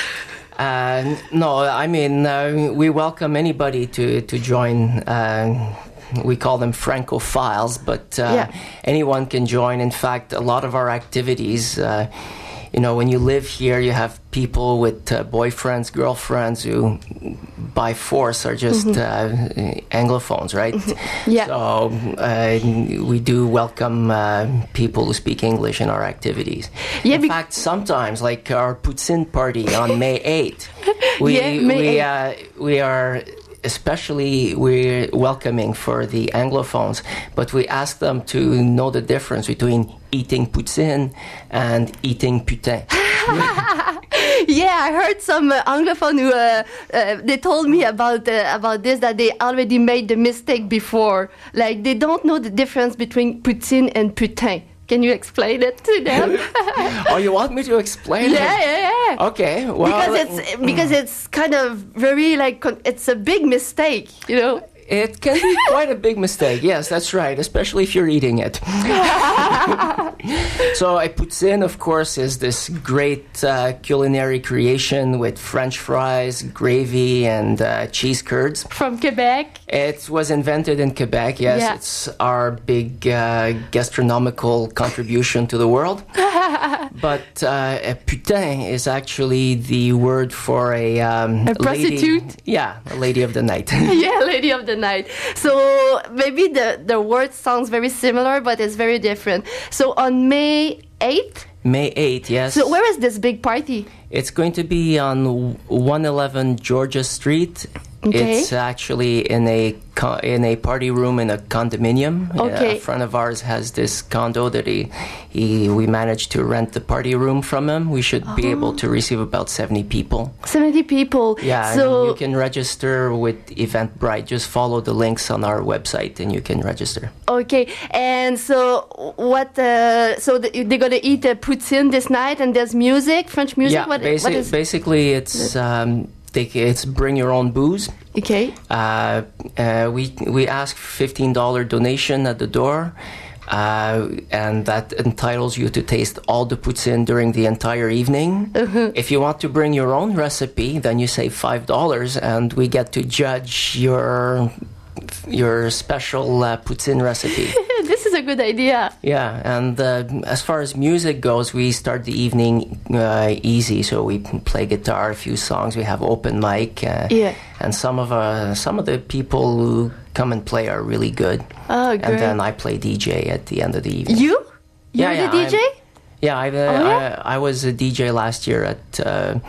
Speaker 7: Uh, no, I mean uh, we welcome anybody to to join. Uh, We call them Francophiles, but uh,
Speaker 2: yeah.
Speaker 7: anyone can join. In fact, a lot of our activities, uh, you know, when you live here, you have people with uh, boyfriends, girlfriends who, by force, are just mm-hmm. uh, Anglophones, right?
Speaker 2: Yeah.
Speaker 7: So uh, we do welcome uh, people who speak English in our activities. Yeah, in be- fact, sometimes, like our Poutine party on May eighth, we
Speaker 2: yeah, May
Speaker 7: we
Speaker 2: eighth.
Speaker 7: Uh, we are. Especially, we're welcoming for the Anglophones, but we ask them to know the difference between eating poutine and eating putain.
Speaker 2: Yeah, I heard some uh, Anglophone who uh, uh, they told me about uh, about this that they already made the mistake before. Like they don't know the difference between poutine and putain. Can you explain it to them?
Speaker 7: Oh, you want me to explain
Speaker 2: yeah,
Speaker 7: it?
Speaker 2: Yeah, yeah,
Speaker 7: Okay, well...
Speaker 2: Because it's, because it's kind of very, like, it's a big mistake, you know?
Speaker 7: It can be quite a big mistake. Yes, that's right, especially if you're eating it. So a poutine, of course, is this great uh, culinary creation with French fries, gravy, and uh, cheese curds.
Speaker 2: From Quebec?
Speaker 7: It was invented in Quebec, yes.
Speaker 2: Yeah.
Speaker 7: It's our big uh, gastronomical contribution to the world. But uh, a putain is actually the word for a... Um,
Speaker 2: a prostitute?
Speaker 7: Lady, yeah, a lady of the night.
Speaker 2: Yeah, lady of the night. So maybe the, the word sounds very similar, but it's very different. So on May eighth?
Speaker 7: May eighth, yes.
Speaker 2: So where is this big party?
Speaker 7: It's going to be on one eleven Georgia Street.
Speaker 2: Okay.
Speaker 7: It's actually in a co- in a party room in a condominium.
Speaker 2: Okay.
Speaker 7: Uh, a friend of ours has this condo that he, he we managed to rent the party room from him. We should be
Speaker 2: Oh.
Speaker 7: able to receive about seventy people.
Speaker 2: seventy people.
Speaker 7: Yeah,
Speaker 2: So
Speaker 7: and you can register with Eventbrite. Just follow the links on our website and you can register.
Speaker 2: okay, and so what? Uh, so the, they're gonna eat a poutine this night, and there's music, French music.
Speaker 7: Yeah,
Speaker 2: what,
Speaker 7: basi-
Speaker 2: what is?
Speaker 7: basically it's um, they, it's bring your own booze.
Speaker 2: Okay.
Speaker 7: Uh, uh, we we ask fifteen dollar donation at the door, uh, and that entitles you to taste all the poutine during the entire evening.
Speaker 2: Uh-huh.
Speaker 7: If you want to bring your own recipe, then you save five dollars, and we get to judge your your special uh, poutine recipe.
Speaker 2: This is a good idea.
Speaker 7: Yeah, and uh, as far as music goes, we start the evening uh, easy. So we play guitar, a few songs. We have open mic, uh,
Speaker 2: Yeah.
Speaker 7: and some of uh, some of the people who come and play are really good.
Speaker 2: Oh, great.
Speaker 7: And then I play D J at the end of the evening.
Speaker 2: You? You're
Speaker 7: Yeah,
Speaker 2: the
Speaker 7: yeah,
Speaker 2: D J?
Speaker 7: I'm- Yeah, I, uh,
Speaker 2: Oh, yeah?
Speaker 7: I I was a D J last year at uh,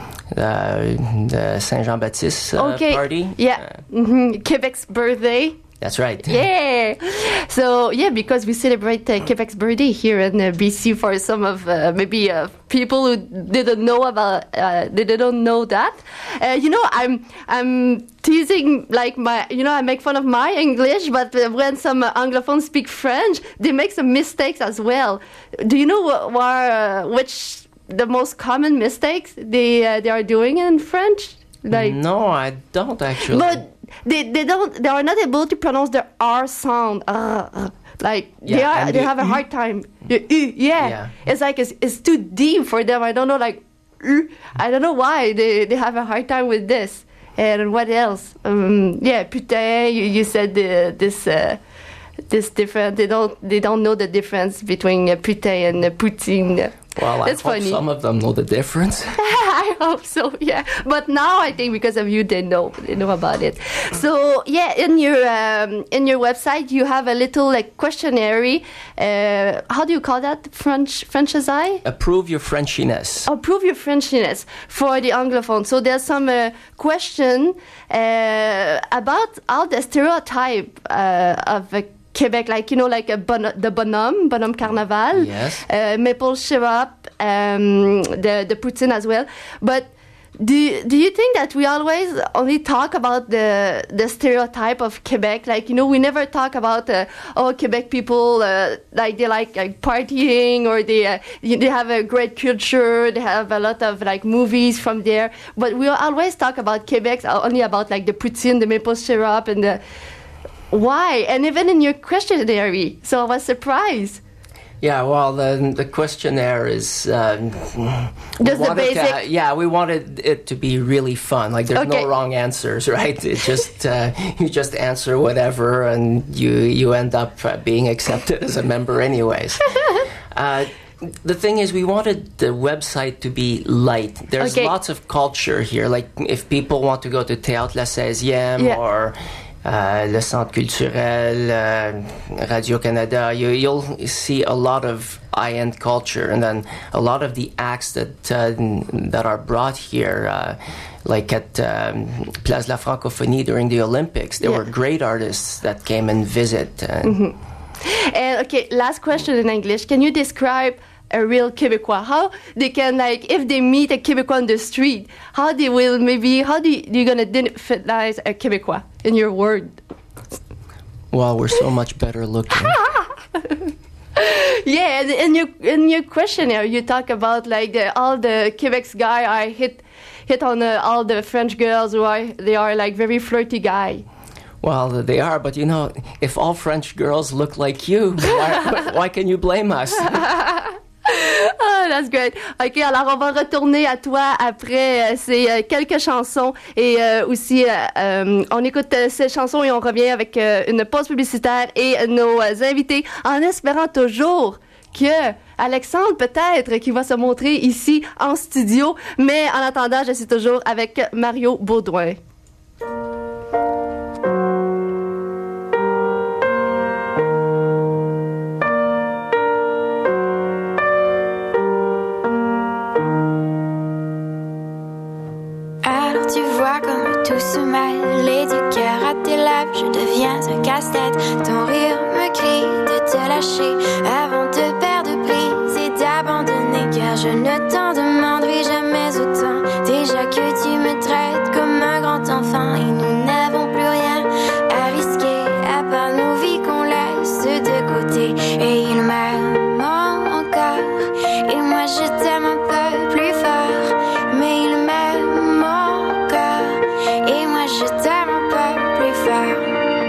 Speaker 7: uh, the Saint Jean Baptiste uh,
Speaker 2: Okay.
Speaker 7: party.
Speaker 2: Yeah. hmm Quebec's birthday.
Speaker 7: That's right.
Speaker 2: Yeah. So yeah, because we celebrate uh, Quebec's birthday here in uh, B C for some of uh, maybe uh, people who didn't know about uh, they didn't know that. Uh, you know, I'm I'm teasing like my you know I make fun of my English, but uh, when some uh, Anglophones speak French, they make some mistakes as well. Do you know what, what uh, which the most common mistakes they uh, they are doing in French? Like
Speaker 7: No, I don't actually.
Speaker 2: but they they don't they are not able to pronounce the R sound. Uh, uh, like they
Speaker 7: Yeah,
Speaker 2: are
Speaker 7: and
Speaker 2: they
Speaker 7: the
Speaker 2: have a
Speaker 7: U.
Speaker 2: hard time. The U, yeah.
Speaker 7: Yeah.
Speaker 2: It's like it's, it's too deep for them. I don't know like U. I don't know why they they have a hard time with this. And what else? Um, yeah, putain. You, you said the, this uh, this different. They don't they don't know the difference between uh, putain and uh, poutine.
Speaker 7: Well, I
Speaker 2: That's
Speaker 7: hope
Speaker 2: funny.
Speaker 7: some of them know the difference.
Speaker 2: I hope so, yeah. But now I think because of you, they know they know about it. So yeah, in your um, in your website, you have a little like questionnaire. Uh, how do you call that? French Frenchise?
Speaker 7: Approve your Frenchiness.
Speaker 2: Oh, prove your Frenchiness for the Anglophone. So there's some uh, question uh, about all the stereotype uh, of uh, Quebec, like, you know, like a bon- the bonhomme, bonhomme carnaval,
Speaker 7: Yes.
Speaker 2: uh, maple syrup, um, the, the poutine as well. But do, do you think that we always only talk about the the stereotype of Quebec? Like, you know, we never talk about, uh, oh, Quebec people, uh, like, they like, like partying, or they, uh, they have a great culture, they have a lot of, like, movies from there. But we always talk about Quebec only about, like, the poutine, the maple syrup, and the... Why? And even in your questionnaire, so I was surprised.
Speaker 7: Yeah, well, the the questionnaire is um, we
Speaker 2: Just the
Speaker 7: wanted to-
Speaker 2: basic-
Speaker 7: yeah, we wanted it to be really fun. Like, there's
Speaker 2: Okay.
Speaker 7: no wrong answers, right? It just uh, you just answer whatever, and you you end up uh, being accepted as a member, anyways. uh, The thing is, we wanted the website to be light. There's
Speaker 2: Okay.
Speaker 7: lots of culture here. Like, if people want to go to Théâtre La seizième
Speaker 2: Yeah.
Speaker 7: or uh, Le Centre Culturel, uh, Radio-Canada, you, you'll see a lot of high-end culture. And then a lot of the acts that uh, that are brought here, uh, like at um, Place de la Francophonie during the Olympics, there
Speaker 2: Yeah.
Speaker 7: were great artists that came and visit. And
Speaker 2: Mhm. And okay, last question in English. Can you describe a real Quebecois? How they can, like, if they meet a Quebecois on the street, how they will maybe, how do you, you gonna identify a Quebecois in your word?
Speaker 7: Well, we're so much better looking.
Speaker 2: Yeah, and in your in your questionnaire, you talk about like the, all the Quebec's guy are hit hit on uh, all the French girls who are they are like very flirty guy.
Speaker 7: Well, they are, but you know, if all French girls look like you, why, why can you blame us?
Speaker 2: Oh, that's great. OK, alors on va retourner à toi après euh, ces euh, quelques chansons et euh, aussi euh, euh, on écoute euh, ces chansons et on revient avec euh, une pause publicitaire et euh, nos euh, invités en espérant toujours que Alexandre peut-être qui va se montrer ici en studio, mais en attendant, je suis toujours avec Mario Baudouin.
Speaker 14: Alors tu vois comme tout se mêle et du cœur à tes lèvres, je deviens un casse-tête. Ton rire me crie de te lâcher avant de perdre prise et d'abandonner, car je ne t'en demanderai jamais autant. Déjà que tu me traites comme un grand enfant et nous n'avons plus rien à risquer à part nos vies qu'on laisse de côté. Et il m'aime encore et moi je t'aime un peu plus fort, mais il m'aime encore et moi je t'aime un peu plus fort.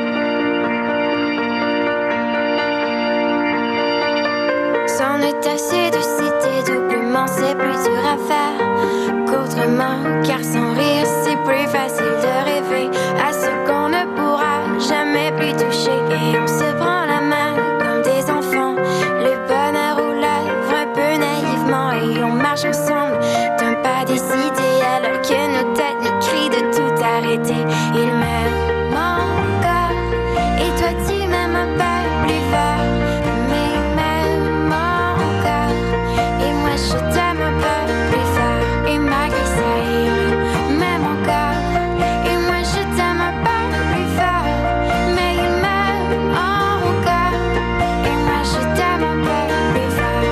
Speaker 14: C'en est assez de citer doublement, c'est plus dur à faire qu'autrement, car sans rire c'est plus facile de rêver à ce qu'on ne pourra jamais plus toucher. Et on se prend la main comme des enfants, le bonheur aux lèvres un peu naïvement, et on marche ensemble d'un pas décidé alors que nos têtes nous crient de tout arrêter. Il m'aime encore et toi tu m'aimes un peu plus fort, mais il m'aime encore et moi je t'aime un peu plus fort. Et malgré ça il m'aime encore et moi je t'aime un peu plus fort, mais il m'aime encore et moi je t'aime un peu plus fort.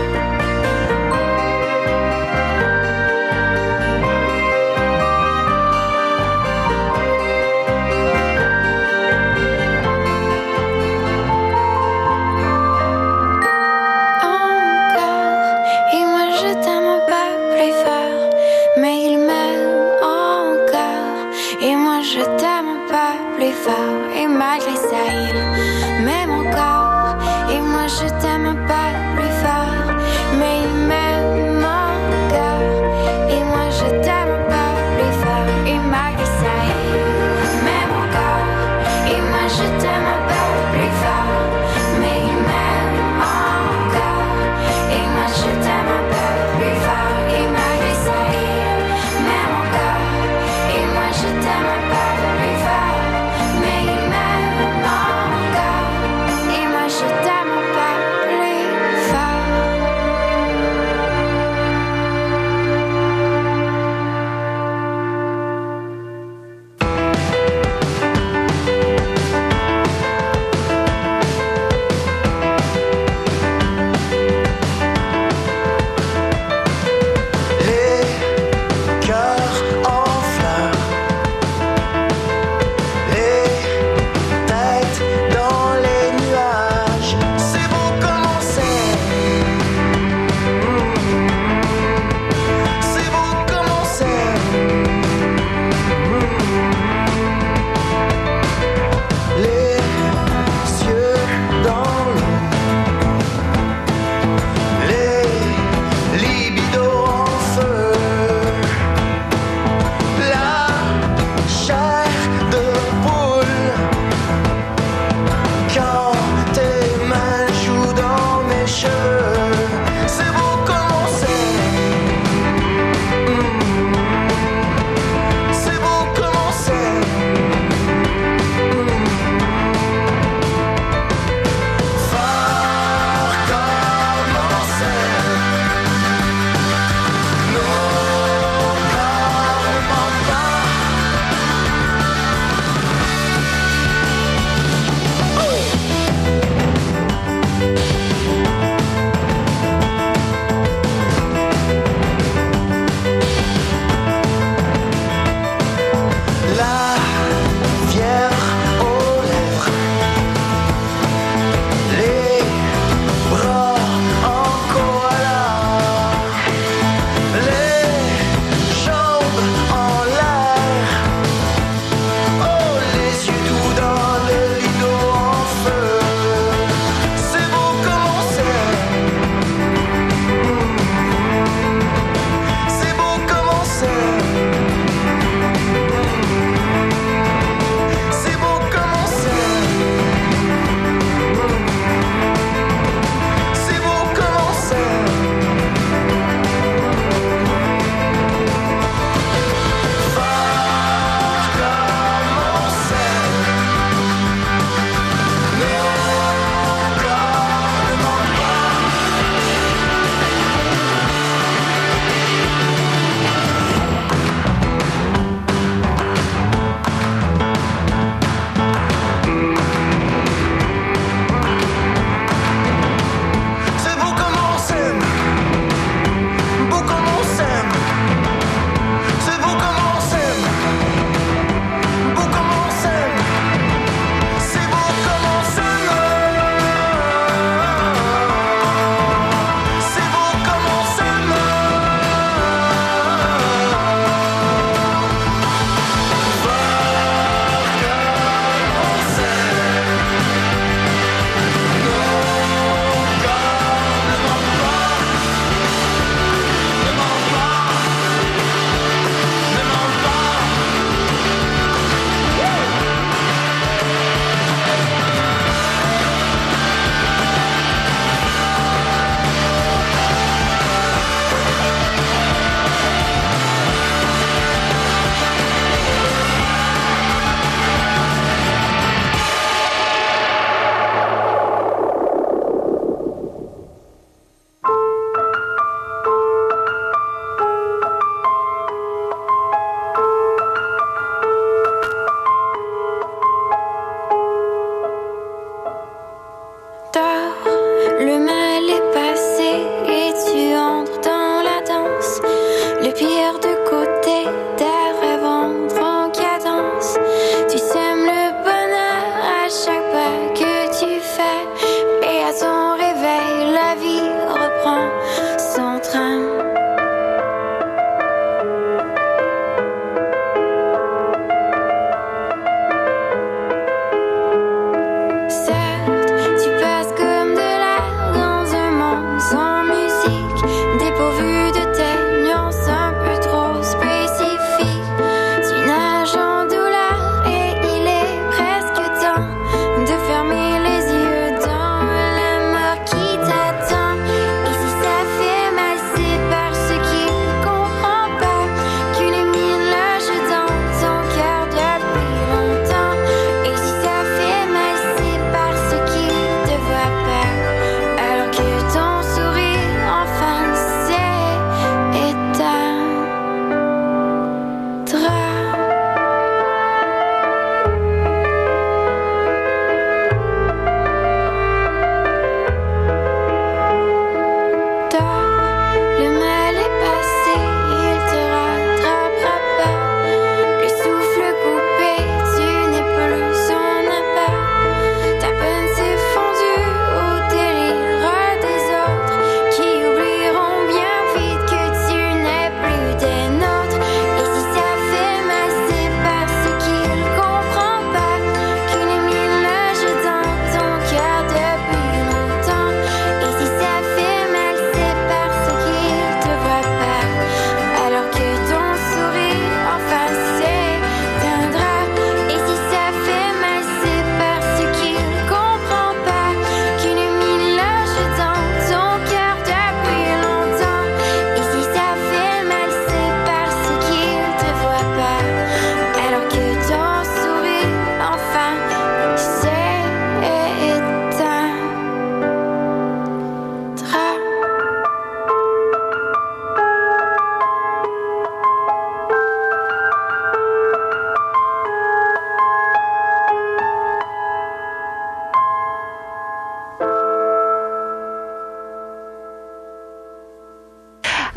Speaker 14: Et moi je t'aime un peu plus fort, mais il m'aime encore et moi je t'aime un peu plus fort. Et malgré ça il m'aime encore et moi je t'aime un peu plus fort, mais il m'aime encore et moi je t'aime un peu plus fort. Et malgré ça il m'aime encore et moi je t'aime un peu plus fort, mais il m'aime encore et moi je t'aime un peu plus fort. Et malgré ça il m'aime encore et moi je t'aime un peu plus fort, mais il m'aime encore et moi je t'aime un peu plus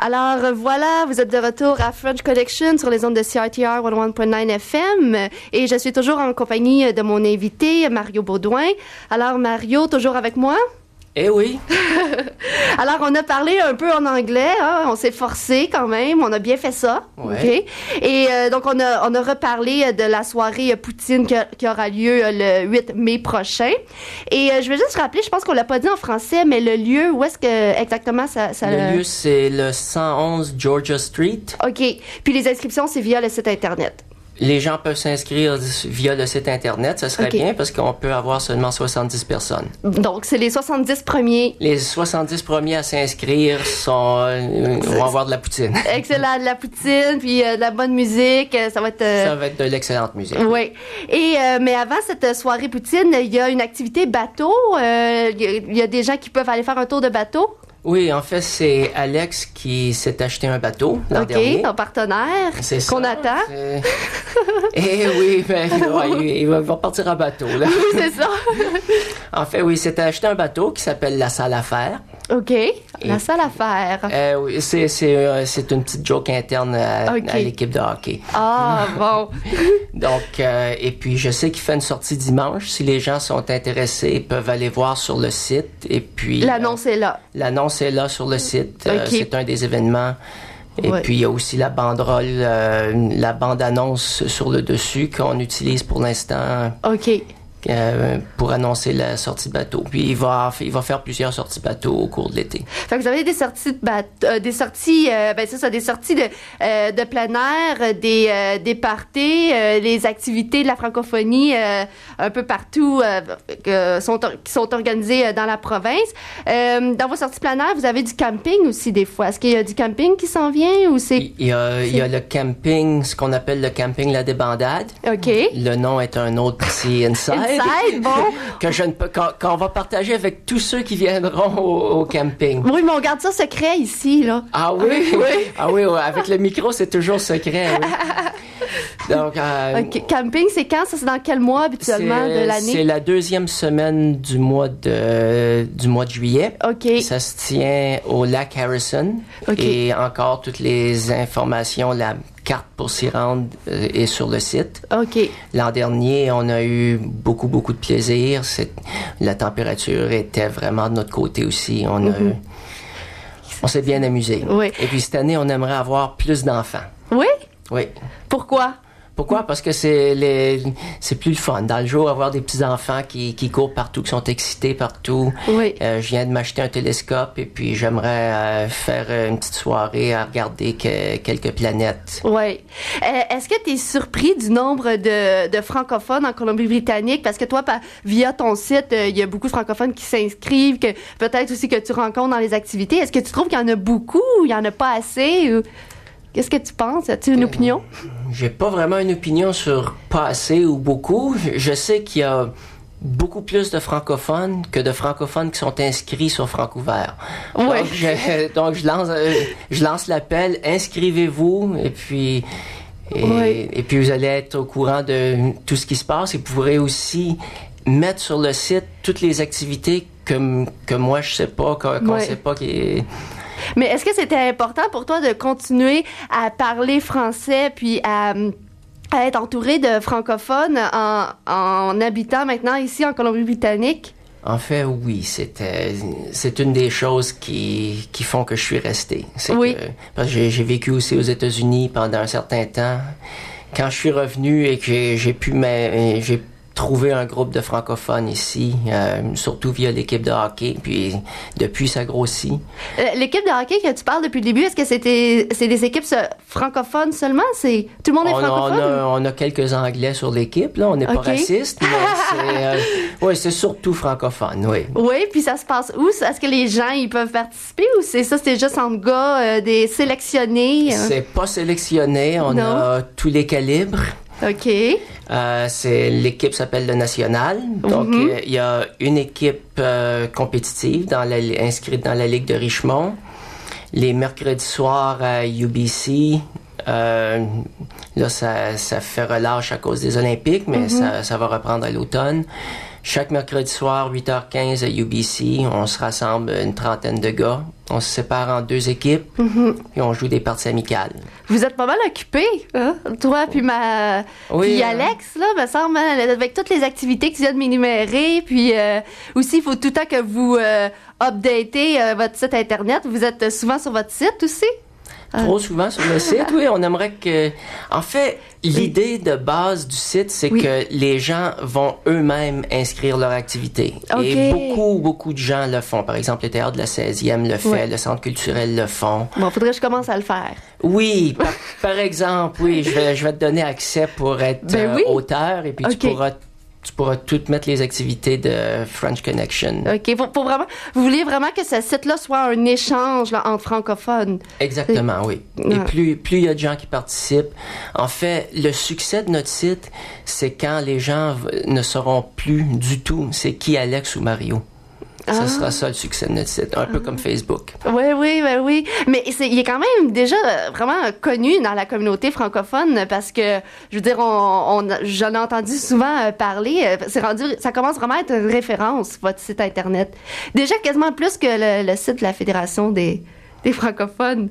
Speaker 2: Alors euh, voilà, vous êtes de retour à French Connection sur les ondes de C I T R cent un point neuf F M et je suis toujours en compagnie de mon invité Mario Baudouin. Alors Mario, toujours avec moi?
Speaker 7: Eh oui.
Speaker 2: Alors, on a parlé un peu en anglais, hein? On s'est forcé quand même, on a bien fait ça.
Speaker 7: Ouais.
Speaker 2: Okay? Et euh, donc, on a, on a reparlé de la soirée Poutine qui, qui aura lieu le huit mai prochain. Et euh, je vais juste rappeler, je pense qu'on l'a pas dit en français, mais le lieu, où est-ce que exactement ça... ça
Speaker 7: le lieu, c'est le cent onze Georgia Street.
Speaker 2: OK. Puis les inscriptions, c'est via le site Internet.
Speaker 7: Les gens peuvent s'inscrire via le site Internet. Ça serait okay. bien parce qu'on peut avoir seulement soixante-dix personnes.
Speaker 2: Donc, c'est les soixante-dix premiers.
Speaker 7: Les soixante-dix premiers à s'inscrire sont, euh, vont avoir de la poutine.
Speaker 2: Excellent, de la poutine, puis euh, de la bonne musique. Ça va être... Euh...
Speaker 7: Ça va être de l'excellente musique.
Speaker 2: Oui. Et, euh, mais avant cette soirée poutine, il y a une activité bateau. Euh, il y a des gens qui peuvent aller faire un tour de bateau.
Speaker 7: Oui, en fait, c'est Alex qui s'est acheté un bateau l'an
Speaker 2: OK,
Speaker 7: dernier.
Speaker 2: ton partenaire.
Speaker 7: C'est ça.
Speaker 2: Qu'on attend.
Speaker 7: Eh oui, ben, ouais, il va, il va partir en bateau, là.
Speaker 2: Oui, c'est ça.
Speaker 7: En fait, oui, il s'est acheté un bateau qui s'appelle la Salle à faire.
Speaker 2: OK, la Salle à faire.
Speaker 7: Euh, oui, c'est, c'est, euh, c'est une petite joke interne à,
Speaker 2: okay.
Speaker 7: à l'équipe de hockey.
Speaker 2: Ah, bon.
Speaker 7: Donc, euh, et puis, je sais qu'il fait une sortie dimanche. Si les gens sont intéressés, ils peuvent aller voir sur le site. Et puis...
Speaker 2: L'annonce
Speaker 7: euh,
Speaker 2: est là.
Speaker 7: L'annonce est là sur le site.
Speaker 2: Okay.
Speaker 7: Euh, c'est un des événements. Et
Speaker 2: ouais.
Speaker 7: puis, il y a aussi la banderole, euh, la bande-annonce sur le dessus qu'on utilise pour l'instant.
Speaker 2: OK.
Speaker 7: Euh, pour annoncer la sortie de bateau. Puis il va, il va faire plusieurs sorties de bateau au cours de l'été.
Speaker 2: Fait que vous avez des sorties de bateau, euh, des sorties, euh, ben c'est ça, des sorties de, euh, de plein air, des, euh, des parties, euh, les activités de la francophonie euh, un peu partout euh, que sont, qui sont organisées dans la province. Euh, dans vos sorties plein air, vous avez du camping aussi des fois. Est-ce qu'il y a du camping qui s'en vient ou c'est...
Speaker 7: Il y a, il y a le camping, ce qu'on appelle le camping La Débandade.
Speaker 2: OK.
Speaker 7: Le nom est un autre petit inside.
Speaker 2: Inside, bon.
Speaker 7: que je ne peux, qu'on, qu'on va partager avec tous ceux qui viendront au, au camping.
Speaker 2: Oui, mais on garde ça secret ici, là.
Speaker 7: Ah oui?
Speaker 2: oui.
Speaker 7: Ah oui, ouais, avec le micro, c'est toujours secret. Oui. Donc, euh,
Speaker 2: okay. Camping, c'est quand? Ça, c'est dans quel mois habituellement de l'année?
Speaker 7: C'est la deuxième semaine du mois de, du mois de juillet.
Speaker 2: OK.
Speaker 7: Ça se tient au lac Harrison.
Speaker 2: Okay.
Speaker 7: Et encore toutes les informations, la carte pour s'y rendre euh, est sur le site.
Speaker 2: OK.
Speaker 7: L'an dernier, on a eu beaucoup, beaucoup de plaisir. C'est, la température était vraiment de notre côté aussi. On, mm-hmm. a, on s'est bien amusé.
Speaker 2: Oui.
Speaker 7: Et puis cette année, on aimerait avoir plus d'enfants.
Speaker 2: Oui?
Speaker 7: Oui.
Speaker 2: Pourquoi?
Speaker 7: Pourquoi? Parce que c'est les, c'est plus le fun. Dans le jour, avoir des petits-enfants qui, qui courent partout, qui sont excités partout.
Speaker 2: Oui.
Speaker 7: Euh, je viens de m'acheter un télescope et puis j'aimerais euh, faire une petite soirée à regarder que, quelques planètes.
Speaker 2: Oui. Euh, est-ce que tu es surpris du nombre de, de francophones en Colombie-Britannique? Parce que toi, par, via ton site, il euh, y a beaucoup de francophones qui s'inscrivent, que peut-être aussi que tu rencontres dans les activités. Est-ce que tu trouves qu'il y en a beaucoup ou il y en a pas assez? Ou... Qu'est-ce que tu penses? As-tu une opinion?
Speaker 7: J'ai pas vraiment une opinion sur pas assez ou beaucoup. Je sais qu'il y a beaucoup plus de francophones que de francophones qui sont inscrits sur Francouvert.
Speaker 2: Ouais.
Speaker 7: Donc, je, donc je lance, je lance l'appel, inscrivez-vous et puis et,
Speaker 2: ouais.
Speaker 7: et puis vous allez être au courant de tout ce qui se passe et vous pourrez aussi mettre sur le site toutes les activités que, que moi je sais pas, qu'on
Speaker 2: ouais.
Speaker 7: sait pas qui est...
Speaker 2: Mais est-ce que c'était important pour toi de continuer à parler français puis à, à être entouré de francophones en, en habitant maintenant ici en Colombie-Britannique?
Speaker 7: En fait, oui, c'était, c'est une des choses qui, qui font que je suis resté. C'est
Speaker 2: oui.
Speaker 7: que, parce que j'ai, j'ai vécu aussi aux États-Unis pendant un certain temps. Quand je suis revenu et que j'ai pu, m'a, j'ai trouver un groupe de francophones ici, euh, surtout via l'équipe de hockey, puis depuis, ça grossit.
Speaker 2: Euh, l'équipe de hockey que tu parles depuis le début, est-ce que c'était, c'est des équipes francophones seulement? C'est, tout le monde est
Speaker 7: on,
Speaker 2: francophone?
Speaker 7: On a, on a quelques Anglais sur l'équipe, là, on n'est
Speaker 2: okay.
Speaker 7: pas raciste, mais c'est, euh, ouais, c'est surtout francophone, oui.
Speaker 2: Oui, puis ça se passe où? Est-ce que les gens, ils peuvent participer ou c'est ça, c'est juste entre gars, euh, des sélectionnés? Euh?
Speaker 7: C'est pas sélectionné, on non. a tous les calibres.
Speaker 2: OK.
Speaker 7: Euh, c'est, l'équipe s'appelle le National. Donc, il mm-hmm. y a une équipe euh, compétitive dans la, inscrite dans la Ligue de Richmond. Les mercredis soirs à U B C, euh, là, ça, ça fait relâche à cause des Olympiques, mais mm-hmm. ça, ça va reprendre à l'automne. chaque mercredi soir, huit heures quinze à U B C, on se rassemble une trentaine de gars. On se sépare en deux équipes,
Speaker 2: mm-hmm.
Speaker 7: et on joue des parties amicales.
Speaker 2: Vous êtes pas mal occupés, hein? Toi puis ma...
Speaker 7: Oui,
Speaker 2: puis
Speaker 7: euh...
Speaker 2: Alex, là, me semble, hein, avec toutes les activités que tu viens de m'énumérer, puis euh, aussi, il faut tout le temps que vous euh, updatez euh, votre site Internet. Vous êtes souvent sur votre site aussi?
Speaker 7: Trop souvent sur le site, oui. On aimerait que... En fait, l'idée de base du site, c'est oui. que les gens vont eux-mêmes inscrire leur activité.
Speaker 2: Okay.
Speaker 7: Et beaucoup, beaucoup de gens le font. Par exemple, le Théâtre de la seizième le fait, oui. le Centre culturel le font.
Speaker 2: Bon, faudrait que je commence à le faire.
Speaker 7: Oui, par, par exemple, oui. Je vais, je vais te donner accès pour être
Speaker 2: ben
Speaker 7: euh,
Speaker 2: oui.
Speaker 7: auteur, et puis okay. tu pourras... Tu pourras toutes mettre les activités de French Connection.
Speaker 2: OK. Pour, pour vraiment, vous vouliez vraiment que ce site-là soit un échange là, entre francophones.
Speaker 7: Exactement, oui.
Speaker 2: Ouais.
Speaker 7: Et plus plus il y a de gens qui participent. En fait, le succès de notre site, c'est quand les gens v- ne sauront plus du tout c'est qui Alex ou Mario. Ah. Ça sera ça le succès de notre site, un ah. peu comme Facebook.
Speaker 2: Oui, oui, ben oui. Mais c'est, il est quand même déjà vraiment connu dans la communauté francophone parce que, je veux dire, on, on, j'en ai entendu souvent parler. C'est rendu, ça commence vraiment à être une référence, votre site Internet. Déjà quasiment plus que le, le site de la Fédération des, des francophones.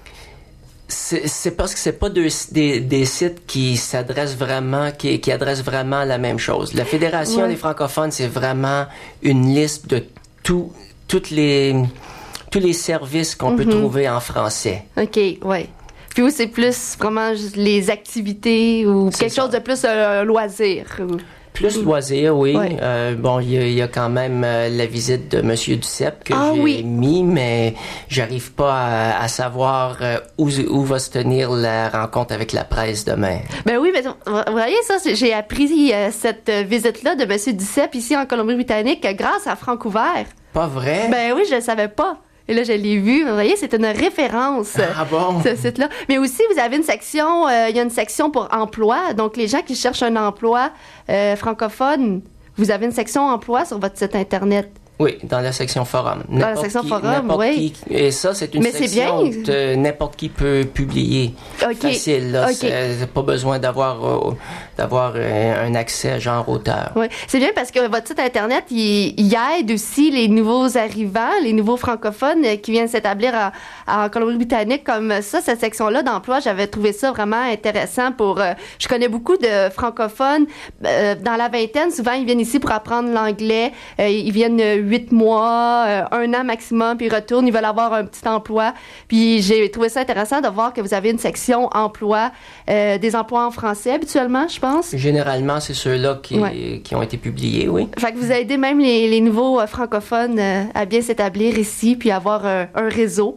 Speaker 7: C'est, c'est parce que c'est pas deux, des, des sites qui s'adressent vraiment, qui, qui adressent vraiment la même chose. La Fédération ouais. des francophones, c'est vraiment une liste de tout, toutes les, tous les services qu'on mm-hmm. peut trouver en français.
Speaker 2: OK, ouais. Puis où c'est plus vraiment juste les activités ou c'est quelque ça. chose de plus euh, loisir. Ou...
Speaker 7: Plus loisir, oui.
Speaker 2: Ouais.
Speaker 7: Euh, bon, il y, y a quand même euh, la visite de Monsieur Duceppe que
Speaker 2: ah,
Speaker 7: j'ai
Speaker 2: oui.
Speaker 7: mis, mais j'arrive pas à, à savoir euh, où, où va se tenir la rencontre avec la presse demain.
Speaker 2: Ben oui, mais vous voyez ça, j'ai appris euh, cette visite-là de Monsieur Duceppe ici en Colombie-Britannique grâce à Franck Ouvert.
Speaker 7: Pas vrai?
Speaker 2: Ben oui, je le savais pas. Et là, je l'ai vu. Vous voyez, c'est une référence,
Speaker 7: ah bon?
Speaker 2: ce site-là. Mais aussi, vous avez une section, euh, il y a une section pour emploi. Donc, les gens qui cherchent un emploi euh, francophone, vous avez une section emploi sur votre site Internet.
Speaker 7: Oui, dans la section forum.
Speaker 2: Dans la section
Speaker 7: qui,
Speaker 2: forum, oui.
Speaker 7: Qui, et ça, c'est une
Speaker 2: Mais
Speaker 7: section
Speaker 2: c'est bien.
Speaker 7: où n'importe qui peut publier.
Speaker 2: Okay.
Speaker 7: Facile, là.
Speaker 2: Okay.
Speaker 7: C'est, c'est pas besoin d'avoir, euh, d'avoir euh, un accès genre auteur.
Speaker 2: Oui, c'est bien parce que votre site Internet, il, il aide aussi les nouveaux arrivants, les nouveaux francophones qui viennent s'établir en, en Colombie-Britannique comme ça. Cette section-là d'emploi, j'avais trouvé ça vraiment intéressant pour... Euh, je connais beaucoup de francophones euh, dans la vingtaine. Souvent, ils viennent ici pour apprendre l'anglais. Euh, ils viennent huit mois, euh, un an maximum, puis ils retournent, ils veulent avoir un petit emploi. Puis j'ai trouvé ça intéressant de voir que vous avez une section emploi, euh, des emplois en français habituellement, je pense.
Speaker 7: Généralement, c'est ceux-là qui, ouais. qui ont été publiés, oui.
Speaker 2: Fait que vous aidez même les, les nouveaux euh, francophones euh, à bien s'établir ici, puis avoir euh, un réseau.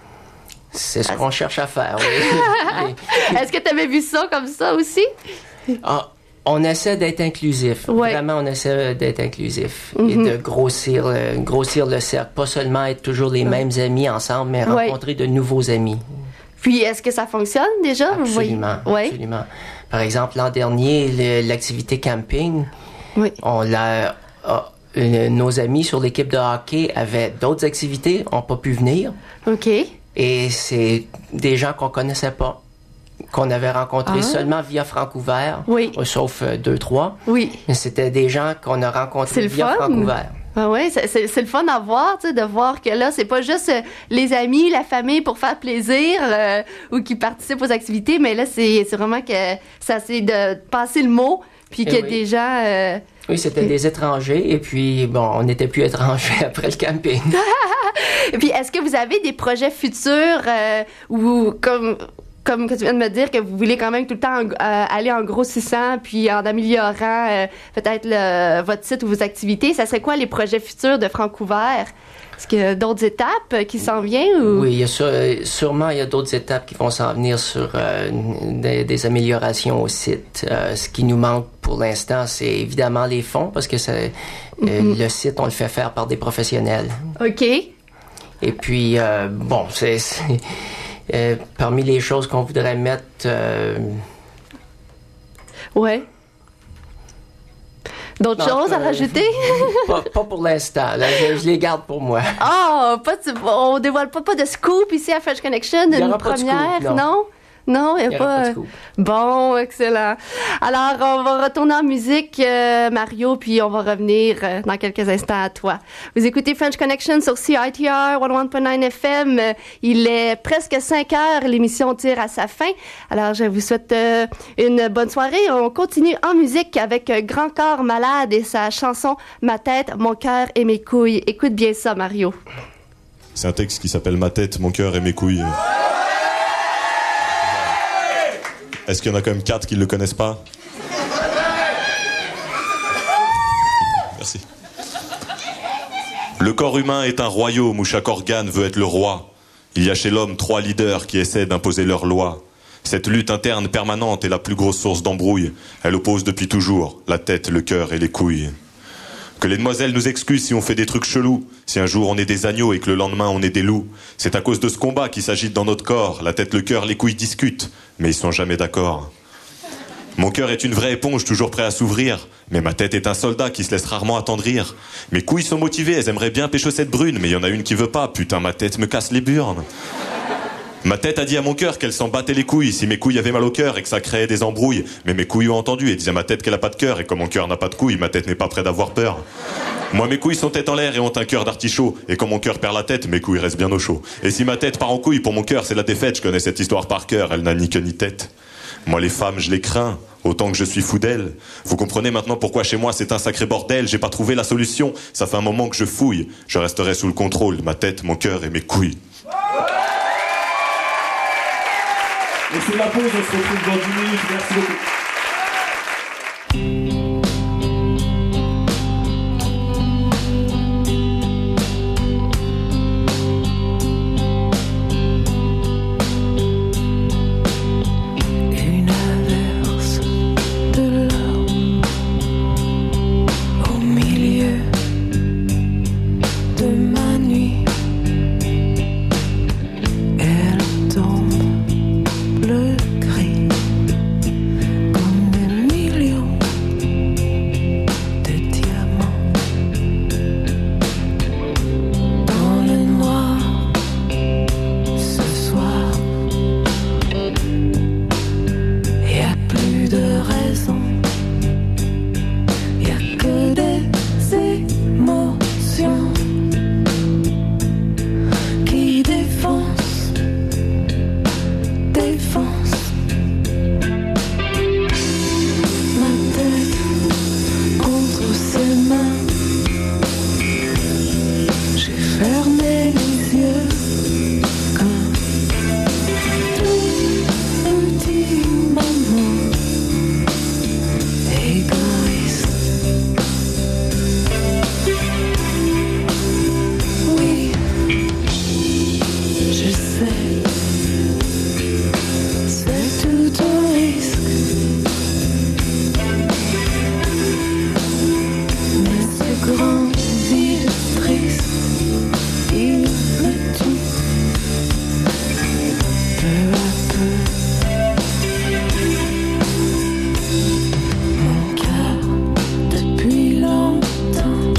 Speaker 7: C'est ce qu'on cherche à faire, oui.
Speaker 2: Est-ce que tu avais vu ça comme ça aussi?
Speaker 7: Ah. On essaie d'être inclusif.
Speaker 2: Ouais.
Speaker 7: Vraiment, on essaie d'être inclusif
Speaker 2: mm-hmm.
Speaker 7: et de grossir, euh, grossir le cercle. Pas seulement être toujours les ouais. mêmes amis ensemble, mais ouais. rencontrer de nouveaux amis.
Speaker 2: Puis, est-ce que ça fonctionne déjà?
Speaker 7: Absolument.
Speaker 2: Oui. Ouais.
Speaker 7: Absolument. Par exemple, l'an dernier, le, l'activité camping,
Speaker 2: oui.
Speaker 7: on l'a... Oh, euh, nos amis sur l'équipe de hockey avaient d'autres activités, n'ont pas pu venir.
Speaker 2: OK.
Speaker 7: Et c'est des gens qu'on connaissait pas, qu'on avait rencontrés ah. seulement via Franck Ouvert,
Speaker 2: oui.
Speaker 7: sauf euh, deux, trois.
Speaker 2: Oui.
Speaker 7: Mais c'était des gens qu'on a rencontrés via
Speaker 2: fun.
Speaker 7: Franck Ouvert.
Speaker 2: Ah oui, c'est, c'est, c'est le fun à voir, tu sais, de voir que là, c'est pas juste euh, les amis, la famille pour faire plaisir euh, ou qui participent aux activités, mais là, c'est, c'est vraiment que ça, c'est de passer le mot, puis qu'il y a des gens... Euh,
Speaker 7: oui, c'était qui... des étrangers, et puis, bon, on n'était plus étrangers après le camping.
Speaker 2: Puis, est-ce que vous avez des projets futurs euh, ou comme... Comme que tu viens de me dire que vous voulez quand même tout le temps euh, aller en grossissant puis en améliorant euh, peut-être le, votre site ou vos activités, ça serait quoi les projets futurs de Franck Ouvert? Est-ce qu'il y a d'autres étapes qui s'en viennent? Ou?
Speaker 7: Oui, il y a sur, sûrement il y a d'autres étapes qui vont s'en venir sur euh, des, des améliorations au site. Euh, ce qui nous manque pour l'instant, c'est évidemment les fonds parce que ça, mm-hmm. euh, le site, on le fait faire par des professionnels.
Speaker 2: OK.
Speaker 7: Et puis, euh, bon, c'est... c'est Euh, parmi les choses qu'on voudrait mettre... Euh...
Speaker 2: Ouais. D'autres non, choses euh, à rajouter?
Speaker 7: pas, pas pour l'instant. Là, je, je les garde pour moi.
Speaker 2: Ah, oh, pas de, on dévoile pas, pas de scoop ici à French Connection, une première,
Speaker 7: scoop, non?
Speaker 2: non? Non, il n'y a,
Speaker 7: Il y
Speaker 2: pas.
Speaker 7: aura pas de
Speaker 2: euh,
Speaker 7: scoop.
Speaker 2: Bon, excellent. Alors, on va retourner en musique, euh, Mario, puis on va revenir euh, dans quelques instants à toi. Vous écoutez French Connection sur C I T R cent un virgule neuf F M. Euh, Il est presque cinq heures, l'émission tire à sa fin. Alors, je vous souhaite euh, une bonne soirée. On continue en musique avec euh, Grand Corps Malade et sa chanson « Ma tête, mon cœur et mes couilles ». Écoute bien ça, Mario.
Speaker 15: C'est un texte qui s'appelle « Ma tête, mon cœur et mes couilles ». Est-ce qu'il y en a quand même quatre qui ne le connaissent pas? Merci. Le corps humain est un royaume où chaque organe veut être le roi. Il y a chez l'homme trois leaders qui essaient d'imposer leurs lois. Cette lutte interne permanente est la plus grosse source d'embrouille. Elle oppose depuis toujours la tête, le cœur et les couilles. Que les demoiselles nous excusent si on fait des trucs chelous, si un jour on est des agneaux et que le lendemain on est des loups. C'est à cause de ce combat qui s'agite dans notre corps. La tête, le cœur, les couilles discutent, mais ils sont jamais d'accord. Mon cœur est une vraie éponge toujours prêt à s'ouvrir, mais ma tête est un soldat qui se laisse rarement attendrir. Mes couilles sont motivées, elles aimeraient bien pécho cette brune, mais il y en a une qui veut pas, putain ma tête me casse les burnes. Ma tête a dit à mon cœur qu'elle s'en battait les couilles si mes couilles avaient mal au cœur et que ça créait des embrouilles. Mais mes couilles ont entendu et disaient à ma tête qu'elle a pas de cœur. Et comme mon cœur n'a pas de couilles, ma tête n'est pas près d'avoir peur. Moi mes couilles sont tête en l'air et ont un cœur d'artichaut. Et quand mon cœur perd la tête, mes couilles restent bien au chaud. Et si ma tête part en couilles, pour mon cœur c'est la défaite. Je connais cette histoire par cœur, elle n'a ni queue ni tête. Moi les femmes je les crains, autant que je suis fou d'elles. Vous comprenez maintenant pourquoi chez moi c'est un sacré bordel. J'ai pas trouvé la solution, ça fait un moment que je fouille. Je resterai sous le contrôle de ma tête, mon cœur et mes couilles.
Speaker 16: Et c'est la pause, on se retrouve dans dix minutes. Merci beaucoup.
Speaker 5: Une averse de larmes au milieu de ma nuit. Elle tombe. Le cri comme des millions de diamants dans le noir ce soir. Y a plus de raison, y a que des émotions qui défoncent. Défense. Ma tête entre ses mains. J'ai fermé les yeux comme tout petit moment égoïste. Oui, je sais. C'est tout un risque, mais ce grand vide triste, il me tue peu à peu. Mon cœur, depuis longtemps,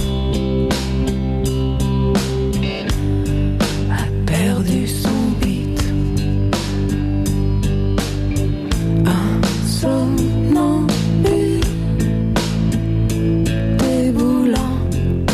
Speaker 5: a perdu son beat. Somnambule, déboulant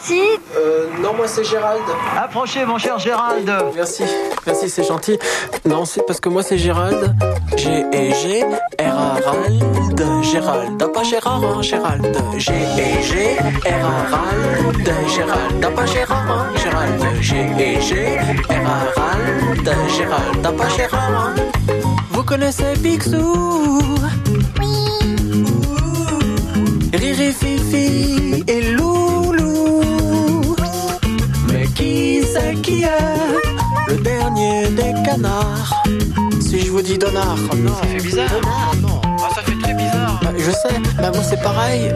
Speaker 17: gentil.
Speaker 18: Euh, non, moi c'est Gérald.
Speaker 19: Approchez, mon cher Gérald.
Speaker 18: Merci, merci, c'est gentil. Non, c'est parce que moi c'est Gérald. G et G, R A Rald, Gérald. Pas Gérard, hein, Gérald. G et G, R A Rald, Gérald. Pas Gérard, hein, Gérald. G et G, R A Rald, Gérald. Pas Gérard, hein. Vous connaissez Picsou? Oui. Riri, Fifi et Loulou. Mais qui c'est qui est le dernier des canards? Si je vous dis Donard, non.
Speaker 19: Ça fait bizarre.
Speaker 18: Donard, non.
Speaker 19: Ah, ça fait très bizarre.
Speaker 18: Bah, je sais, bah moi c'est pareil.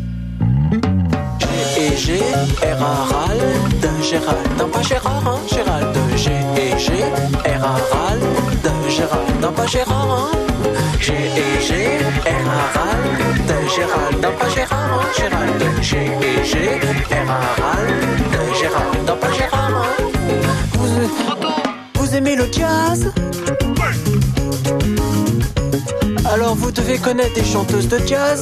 Speaker 18: G et G, R A Rald, Gérald. Non, pas Gérard, hein, Gérald. G et G, R A Rald, Gérald. Non, pas Gérard, hein. G et G, R A Rald, Gérald. Non, pas Gérard, hein, Gérald. G et G, R A Rald, Gérald. Non, pas Gérard, hein. Vous, vous aimez le jazz? Alors vous devez connaître des chanteuses de jazz.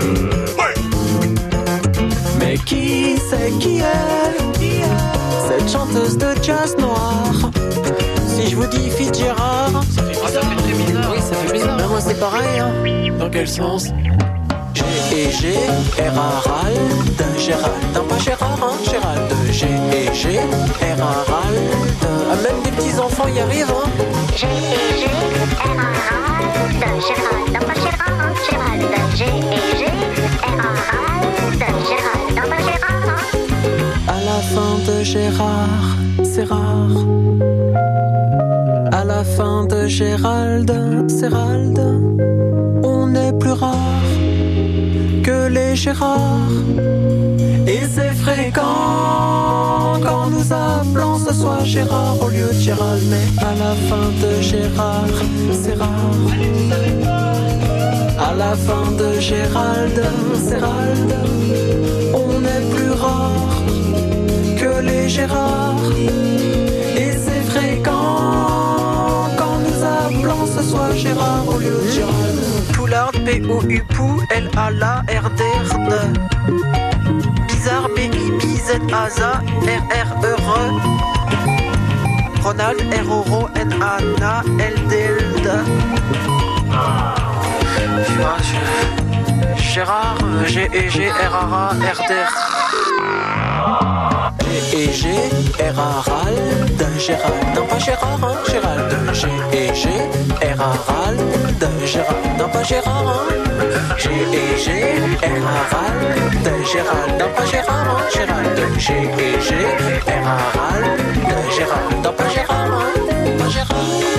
Speaker 18: Mais qui c'est qui est cette chanteuse de jazz noire? Si je vous dis Fitzgerald,
Speaker 19: ça fait, ah, ça fait très bizarre.
Speaker 18: Oui, ça fait bizarre. Ben moi c'est pareil, hein. Dans quel sens? G et G, R A Rald, Gérald. Non, pas Gérard, hein, Gérald. G et G, R A Rald. Ah, même des petits enfants y arrivent, hein.
Speaker 17: G et G, R A Rald, Gérald. Non, pas Gérard, hein, Gérald. G et G, R A Rald, Gérald. Non, pas Gérard, hein.
Speaker 18: À la fin de Gérard, c'est rare. À la fin de Gérald, c'est Rald. On est plus rare que les Gérards. Et c'est fréquent quand nous appelons ce soir Gérard au lieu de Gérald. Mais à la fin de Gérard, c'est rare. À la fin de Gérald, c'est Rald. On est plus rare que les Gérards. Et c'est fréquent quand nous appelons ce soir Gérard au lieu de Gérald. Poulard, P O U Pou, L A L A R D R D. Bizarre, B I B Z A Z A, R R E R E. Ronald, R O R O N A N A L D L D. Gérard, G E G R A R R D R. G et G, R A Rald, Gérald. Non, pas Gérard, hein, Gérald. G et G, R A Rald, Gérald. Non, pas Gérard, hein. G et G, R A Rald, Gérald. Non, pas Gérard, hein, Gérald. G et G, R A Rald, Gérald. Non, pas Gérard, hein. Pas Gérard.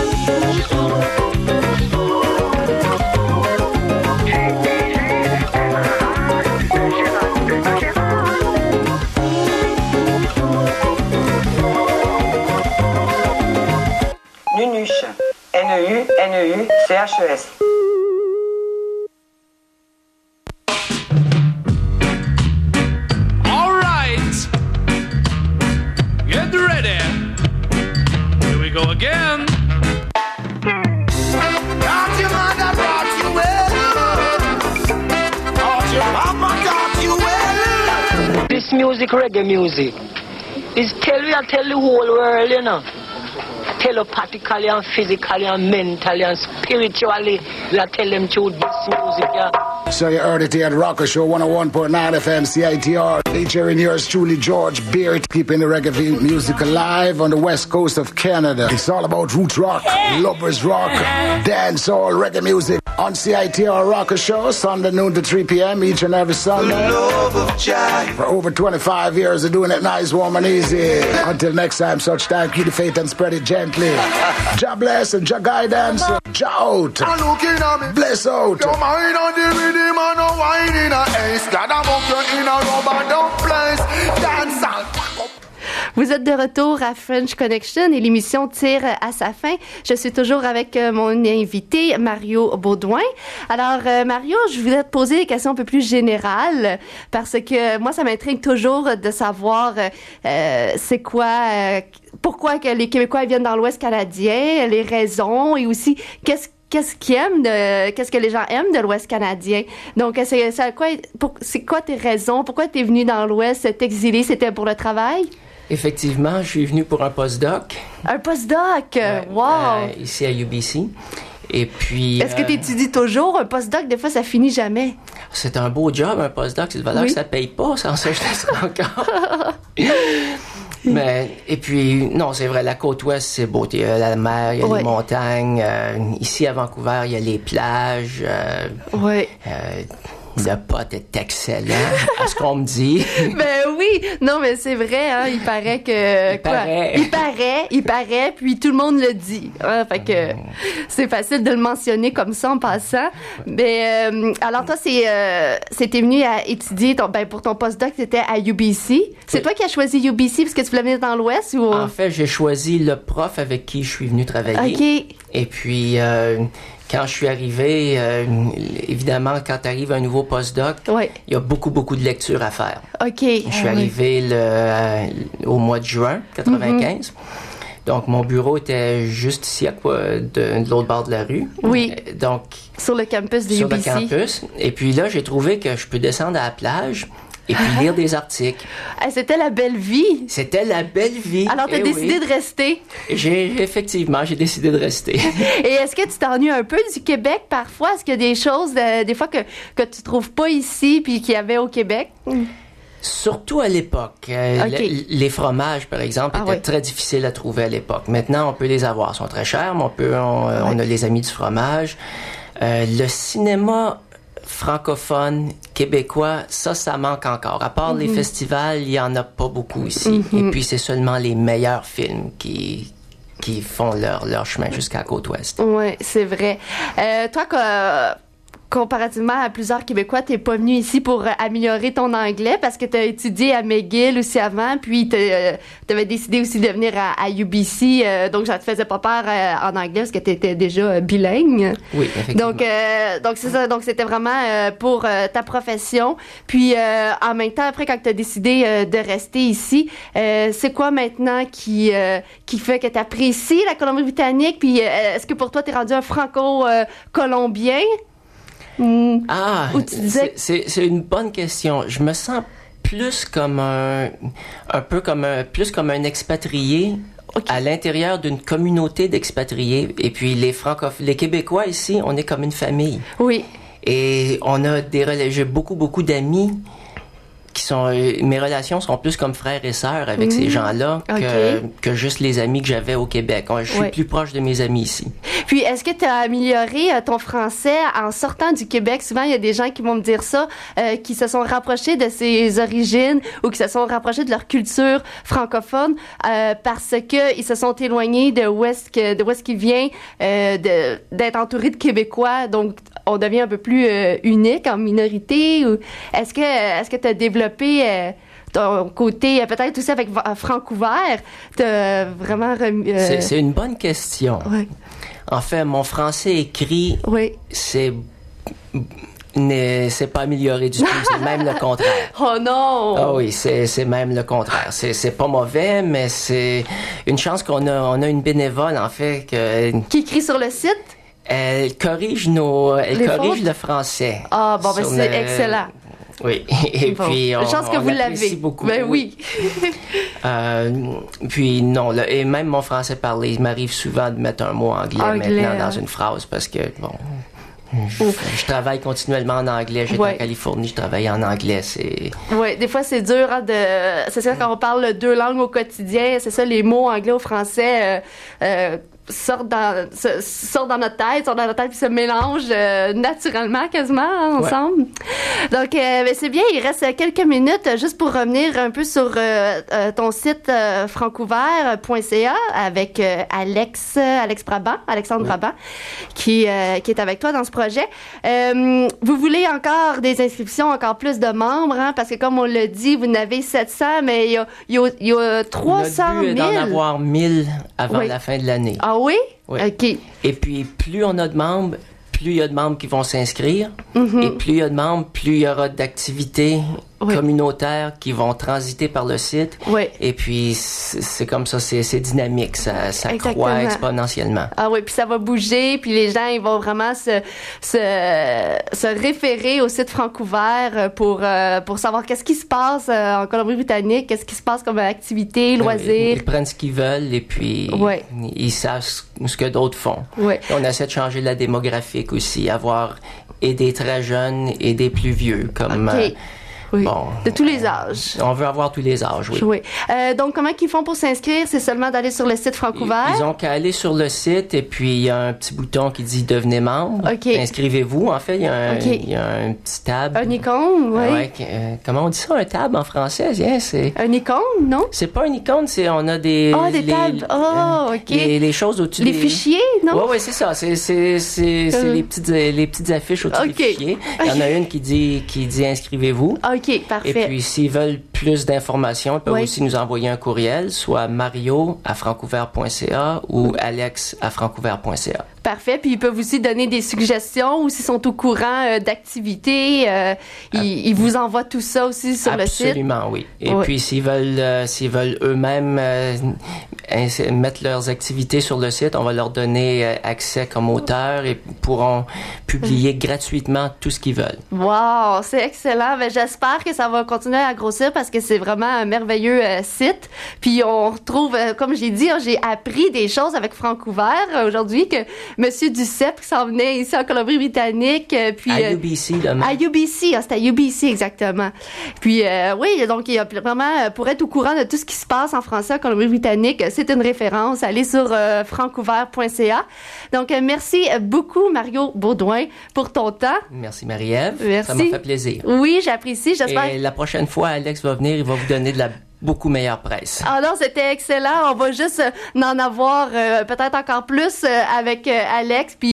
Speaker 20: Nunuche, N E U N E U C H E S.
Speaker 21: All right, get ready. Here we go again.
Speaker 10: Thought your mother brought you well. Thought your mama taught you well.
Speaker 22: This music, reggae music, is tell you and tell the whole world, you know. Telepathically and physically and mentally and spiritually, I tell them to this music, yeah.
Speaker 23: So you heard it here at Rocker Show one oh one point nine F M C I T R, featuring yours truly, George Beard, keeping the reggae music alive on the west coast of Canada. It's all about roots rock, lovers rock, dancehall, reggae music on C I T R Rocker Show, Sunday noon to three p.m. each and every Sunday. For over twenty-five years of doing it nice, warm and easy. Until next time, such time, keep the faith and spread it gently. Jah bless and Jah guidance. Jah out. Bless out.
Speaker 10: Your mind on the rhythm and no wine in a ace. Gotta move you in a rubber dump place. Dance out.
Speaker 2: Vous êtes de retour à French Connection et l'émission tire à sa fin. Je suis toujours avec euh, mon invité Mario Baudouin. Alors euh, Mario, je voulais te poser des questions un peu plus générales parce que moi ça m'intrigue toujours de savoir euh, c'est quoi, euh, pourquoi que les Québécois viennent dans l'Ouest canadien, les raisons et aussi qu'est-ce qu'est-ce qu'ils aiment de, qu'est-ce que les gens aiment de l'Ouest canadien. Donc, c'est, c'est quoi, pour, c'est quoi tes raisons? Pourquoi t'es venu dans l'Ouest, t'exiler? C'était pour le travail?
Speaker 7: Effectivement, je suis venu pour un postdoc.
Speaker 2: Un postdoc?
Speaker 7: Ouais,
Speaker 2: Wow!
Speaker 7: euh, ici à U B C. Et puis...
Speaker 2: Est-ce que tu étudies toujours? Un postdoc, des fois, ça finit jamais.
Speaker 7: C'est un beau job, un postdoc. C'est de valeur
Speaker 2: oui.
Speaker 7: que ça paye pas, sans ça, je te serai encore. Mais, et puis, non, c'est vrai, la côte ouest, c'est beau. Il y a la mer, il y a
Speaker 2: ouais.
Speaker 7: les montagnes. Euh, ici, à Vancouver, il y a les plages. Euh,
Speaker 2: oui.
Speaker 7: Euh, le pot est excellent, à ce qu'on me dit.
Speaker 2: Ben oui! Non, mais c'est vrai, hein, il paraît que...
Speaker 7: Il
Speaker 2: quoi?
Speaker 7: paraît.
Speaker 2: Il paraît, il paraît, puis tout le monde le dit. Hein, fait que c'est facile de le mentionner comme ça en passant. Mais euh, alors toi, c'est, euh, c'était venu à étudier, ton, ben pour ton postdoc, c'était à U B C. C'est oui. toi qui as choisi U B C parce que tu voulais venir dans l'Ouest? Ou...
Speaker 7: En fait, j'ai choisi le prof avec qui je suis venu travailler.
Speaker 2: OK.
Speaker 7: Et puis... Euh, Quand je suis arrivé, euh, évidemment, quand tu arrives à un nouveau postdoc,
Speaker 2: ouais.
Speaker 7: il y a beaucoup, beaucoup de lectures à faire.
Speaker 2: OK.
Speaker 7: Je suis
Speaker 2: ah,
Speaker 7: arrivé
Speaker 2: oui.
Speaker 7: le, euh, au mois de juin quatre-vingt-quinze. Mm-hmm. Donc, mon bureau était juste ici, à, de, de l'autre bord de la rue.
Speaker 2: Oui.
Speaker 7: Donc,
Speaker 2: sur le campus de
Speaker 7: sur
Speaker 2: U B C.
Speaker 7: Sur le campus. Et puis là, j'ai trouvé que je peux descendre à la plage et puis lire des articles.
Speaker 2: Ah, c'était la belle vie.
Speaker 7: C'était la belle vie.
Speaker 2: Alors, tu as décidé
Speaker 7: oui.
Speaker 2: de rester.
Speaker 7: J'ai, effectivement, j'ai décidé de rester.
Speaker 2: Et est-ce que tu t'ennuies un peu du Québec parfois? Est-ce qu'il y a des choses, euh, des fois, que, que tu trouves pas ici puis qu'il y avait au Québec?
Speaker 7: Surtout à l'époque. Euh,
Speaker 2: okay.
Speaker 7: le, les fromages, par exemple,
Speaker 2: ah,
Speaker 7: étaient
Speaker 2: oui.
Speaker 7: très difficiles à trouver à l'époque. Maintenant, on peut les avoir. Ils sont très chers, mais on, peut, on, ouais. on a les amis du fromage. Euh, le cinéma francophone, québécois, ça, ça manque encore. À part mm-hmm. les festivals, il y en a pas beaucoup ici. Mm-hmm. Et puis, c'est seulement les meilleurs films qui... qui font leur, leur chemin jusqu'à la côte ouest.
Speaker 2: Oui, c'est vrai. Euh, toi, que, comparativement à plusieurs Québécois, t'es pas venu ici pour améliorer ton anglais parce que t'as étudié à McGill aussi avant, puis t'avais décidé aussi de venir à, à U B C, euh, donc ça te faisait pas peur euh, en anglais parce que t'étais déjà bilingue.
Speaker 7: Oui, effectivement.
Speaker 2: Donc, euh, donc c'est ça. Donc, c'était vraiment euh, pour euh, ta profession. Puis, euh, en même temps, après, quand t'as décidé euh, de rester ici, euh, c'est quoi maintenant qui euh, qui fait que t'apprécies la Colombie-Britannique? Puis, euh, est-ce que pour toi, t'es rendu un franco-colombien? Mmh.
Speaker 7: Ah, c'est, c'est, c'est une bonne question. Je me sens plus comme un, un peu comme un, plus comme un expatrié okay. à l'intérieur d'une communauté d'expatriés. Et puis les francophones, les Québécois ici, on est comme une famille.
Speaker 2: Oui.
Speaker 7: Et on a des, j'ai beaucoup beaucoup d'amis qui sont, mes relations sont plus comme frères et sœurs avec mmh. ces gens-là que, okay. que juste les amis que j'avais au Québec. Je suis ouais. plus proche de mes amis ici.
Speaker 2: Puis, est-ce que tu as amélioré euh, ton français en sortant du Québec? Souvent, il y a des gens qui vont me dire ça, euh, qui se sont rapprochés de ses origines ou qui se sont rapprochés de leur culture francophone euh, parce que ils se sont éloignés de où est-ce que, de où est-ce qu'ils viennent, euh, de, d'être entourés de Québécois. Donc, on devient un peu plus euh, unique en minorité. Ou est-ce que, est-ce que tu as développé Euh, ton côté, euh, peut-être aussi avec euh, Francouver, t'as vraiment remis... Euh...
Speaker 7: C'est, c'est une bonne question.
Speaker 2: Ouais.
Speaker 7: En fait, mon français écrit,
Speaker 2: oui.
Speaker 7: c'est... n'est, c'est pas amélioré du tout, c'est même le contraire.
Speaker 2: Oh non!
Speaker 7: Ah oui, c'est, c'est même le contraire. C'est, c'est pas mauvais, mais c'est une chance qu'on a, on a une bénévole, en fait, que...
Speaker 2: Qui écrit sur le site?
Speaker 7: Elle corrige nos... Elle
Speaker 2: Les
Speaker 7: corrige
Speaker 2: fautes?
Speaker 7: le français.
Speaker 2: Ah, bon, ben c'est
Speaker 7: le...
Speaker 2: excellent.
Speaker 7: Oui, et
Speaker 2: bon.
Speaker 7: puis on,
Speaker 2: je pense que
Speaker 7: on
Speaker 2: vous l'avez.
Speaker 7: Beaucoup.
Speaker 2: Ben oui.
Speaker 7: euh, puis non, là, et même mon français parlé, il m'arrive souvent de mettre un mot anglais, anglais maintenant dans une phrase parce que bon, je, je travaille continuellement en anglais. J'étais ouais. en Californie, je travaille en anglais. C'est.
Speaker 2: Oui, des fois c'est dur hein, de. C'est ça quand on parle deux langues au quotidien, c'est ça les mots anglais au français. Euh, euh, sortent dans se, sortent dans notre tête, sortent dans notre tête puis se mélangent euh, naturellement quasiment hein, ensemble. Ouais. Donc euh, ben, c'est bien, il reste quelques minutes euh, juste pour revenir un peu sur euh, euh, ton site euh, francouver point c a avec euh, Alex Alex Brabant, Alexandre oui. Brabant qui euh, qui est avec toi dans ce projet. Euh, vous voulez encore des inscriptions, encore plus de membres hein, parce que comme on l'a dit, vous en avez sept cents mais il y a il y a, il y a trois cent mille.
Speaker 7: On a dû d'en avoir mille avant
Speaker 2: oui.
Speaker 7: la fin de l'année.
Speaker 2: Ah oui?
Speaker 7: Oui.
Speaker 2: OK.
Speaker 7: Et puis, plus on a de membres, plus il y a de membres qui vont s'inscrire. Mm-hmm. Et plus il y a de membres, plus il y aura d'activités
Speaker 2: oui.
Speaker 7: communautaires qui vont transiter par le site.
Speaker 2: Oui.
Speaker 7: Et puis, c'est, c'est comme ça, c'est, c'est dynamique, ça, ça croît exponentiellement.
Speaker 2: Ah oui, puis ça va bouger, puis les gens, ils vont vraiment se, se, se référer au site Francouvert pour, euh, pour savoir qu'est-ce qui se passe euh, en Colombie-Britannique, qu'est-ce qui se passe comme activité, loisirs.
Speaker 7: Ils, ils prennent ce qu'ils veulent et puis
Speaker 2: oui.
Speaker 7: ils savent ce, ce que d'autres font.
Speaker 2: Oui.
Speaker 7: On essaie de changer la démographique aussi, avoir et des très jeunes et des plus vieux, comme...
Speaker 2: Okay.
Speaker 7: Euh,
Speaker 2: Oui.
Speaker 7: Bon,
Speaker 2: de tous les âges.
Speaker 7: On veut avoir tous les âges, oui.
Speaker 2: Oui. Euh, donc, comment ils font pour s'inscrire? C'est seulement d'aller sur le site Francouvert?
Speaker 7: Ils, ils ont qu'à aller sur le site et puis il y a un petit bouton qui dit « Devenez membre
Speaker 2: okay. ». Inscrivez-vous.
Speaker 7: En fait, il y, a un,
Speaker 2: okay.
Speaker 7: il y a un petit tab.
Speaker 2: Un icône, oui.
Speaker 7: Ouais, euh, comment on dit ça, un tab en français? Yeah, c'est...
Speaker 2: Un icône, non?
Speaker 7: C'est pas un icône, c'est on a des...
Speaker 2: Ah, oh, des
Speaker 7: les,
Speaker 2: tables. Ah, oh, OK.
Speaker 7: Les, les choses au-dessus
Speaker 2: les
Speaker 7: des...
Speaker 2: Les fichiers, non?
Speaker 7: Oui, oui, c'est ça. C'est, c'est, c'est, c'est euh... les, petites, les petites affiches au-dessus okay. des fichiers. Il y en a une qui dit, qui dit « Inscrivez-vous ».
Speaker 2: OK, parfait.
Speaker 7: Et puis, s'ils veulent plus d'informations, ils peuvent
Speaker 2: oui.
Speaker 7: aussi nous envoyer un courriel, soit mario à francouvert point c a ou alex à francouvert point c a.
Speaker 2: Parfait. Puis ils peuvent aussi donner des suggestions ou s'ils sont au courant euh, d'activités, euh, ils, ils vous envoient tout ça aussi sur
Speaker 7: Absolument,
Speaker 2: le site.
Speaker 7: Absolument, oui. Et
Speaker 2: oui.
Speaker 7: puis s'ils veulent, euh, s'ils veulent eux-mêmes euh, mettre leurs activités sur le site, on va leur donner euh, accès comme auteur et pourront publier gratuitement tout ce qu'ils veulent.
Speaker 2: Wow, c'est excellent. Ben, j'espère que ça va continuer à grossir parce que c'est vraiment un merveilleux euh, site. Puis on retrouve, euh, comme j'ai dit, hein, j'ai appris des choses avec Francouvert euh, aujourd'hui que Monsieur Duceppe qui s'en venait ici en Colombie-Britannique. Euh, puis,
Speaker 7: à U B C, là.
Speaker 2: À U B C, ah, c'était à U B C exactement. Puis euh, oui, donc il y a vraiment, pour être au courant de tout ce qui se passe en français en Colombie-Britannique, c'est une référence. Allez sur euh, francouvert point c a. Donc euh, merci beaucoup Mario Baudouin pour ton temps.
Speaker 7: Merci Marie-Ève.
Speaker 2: Merci.
Speaker 7: Ça m'a fait plaisir.
Speaker 2: Oui, j'apprécie. J'espère.
Speaker 7: Et la prochaine fois, Alex va venir, il va vous donner de la beaucoup meilleure presse.
Speaker 2: Ah non, c'était excellent. On va juste euh, en avoir euh, peut-être encore plus euh, avec euh, Alex. Puis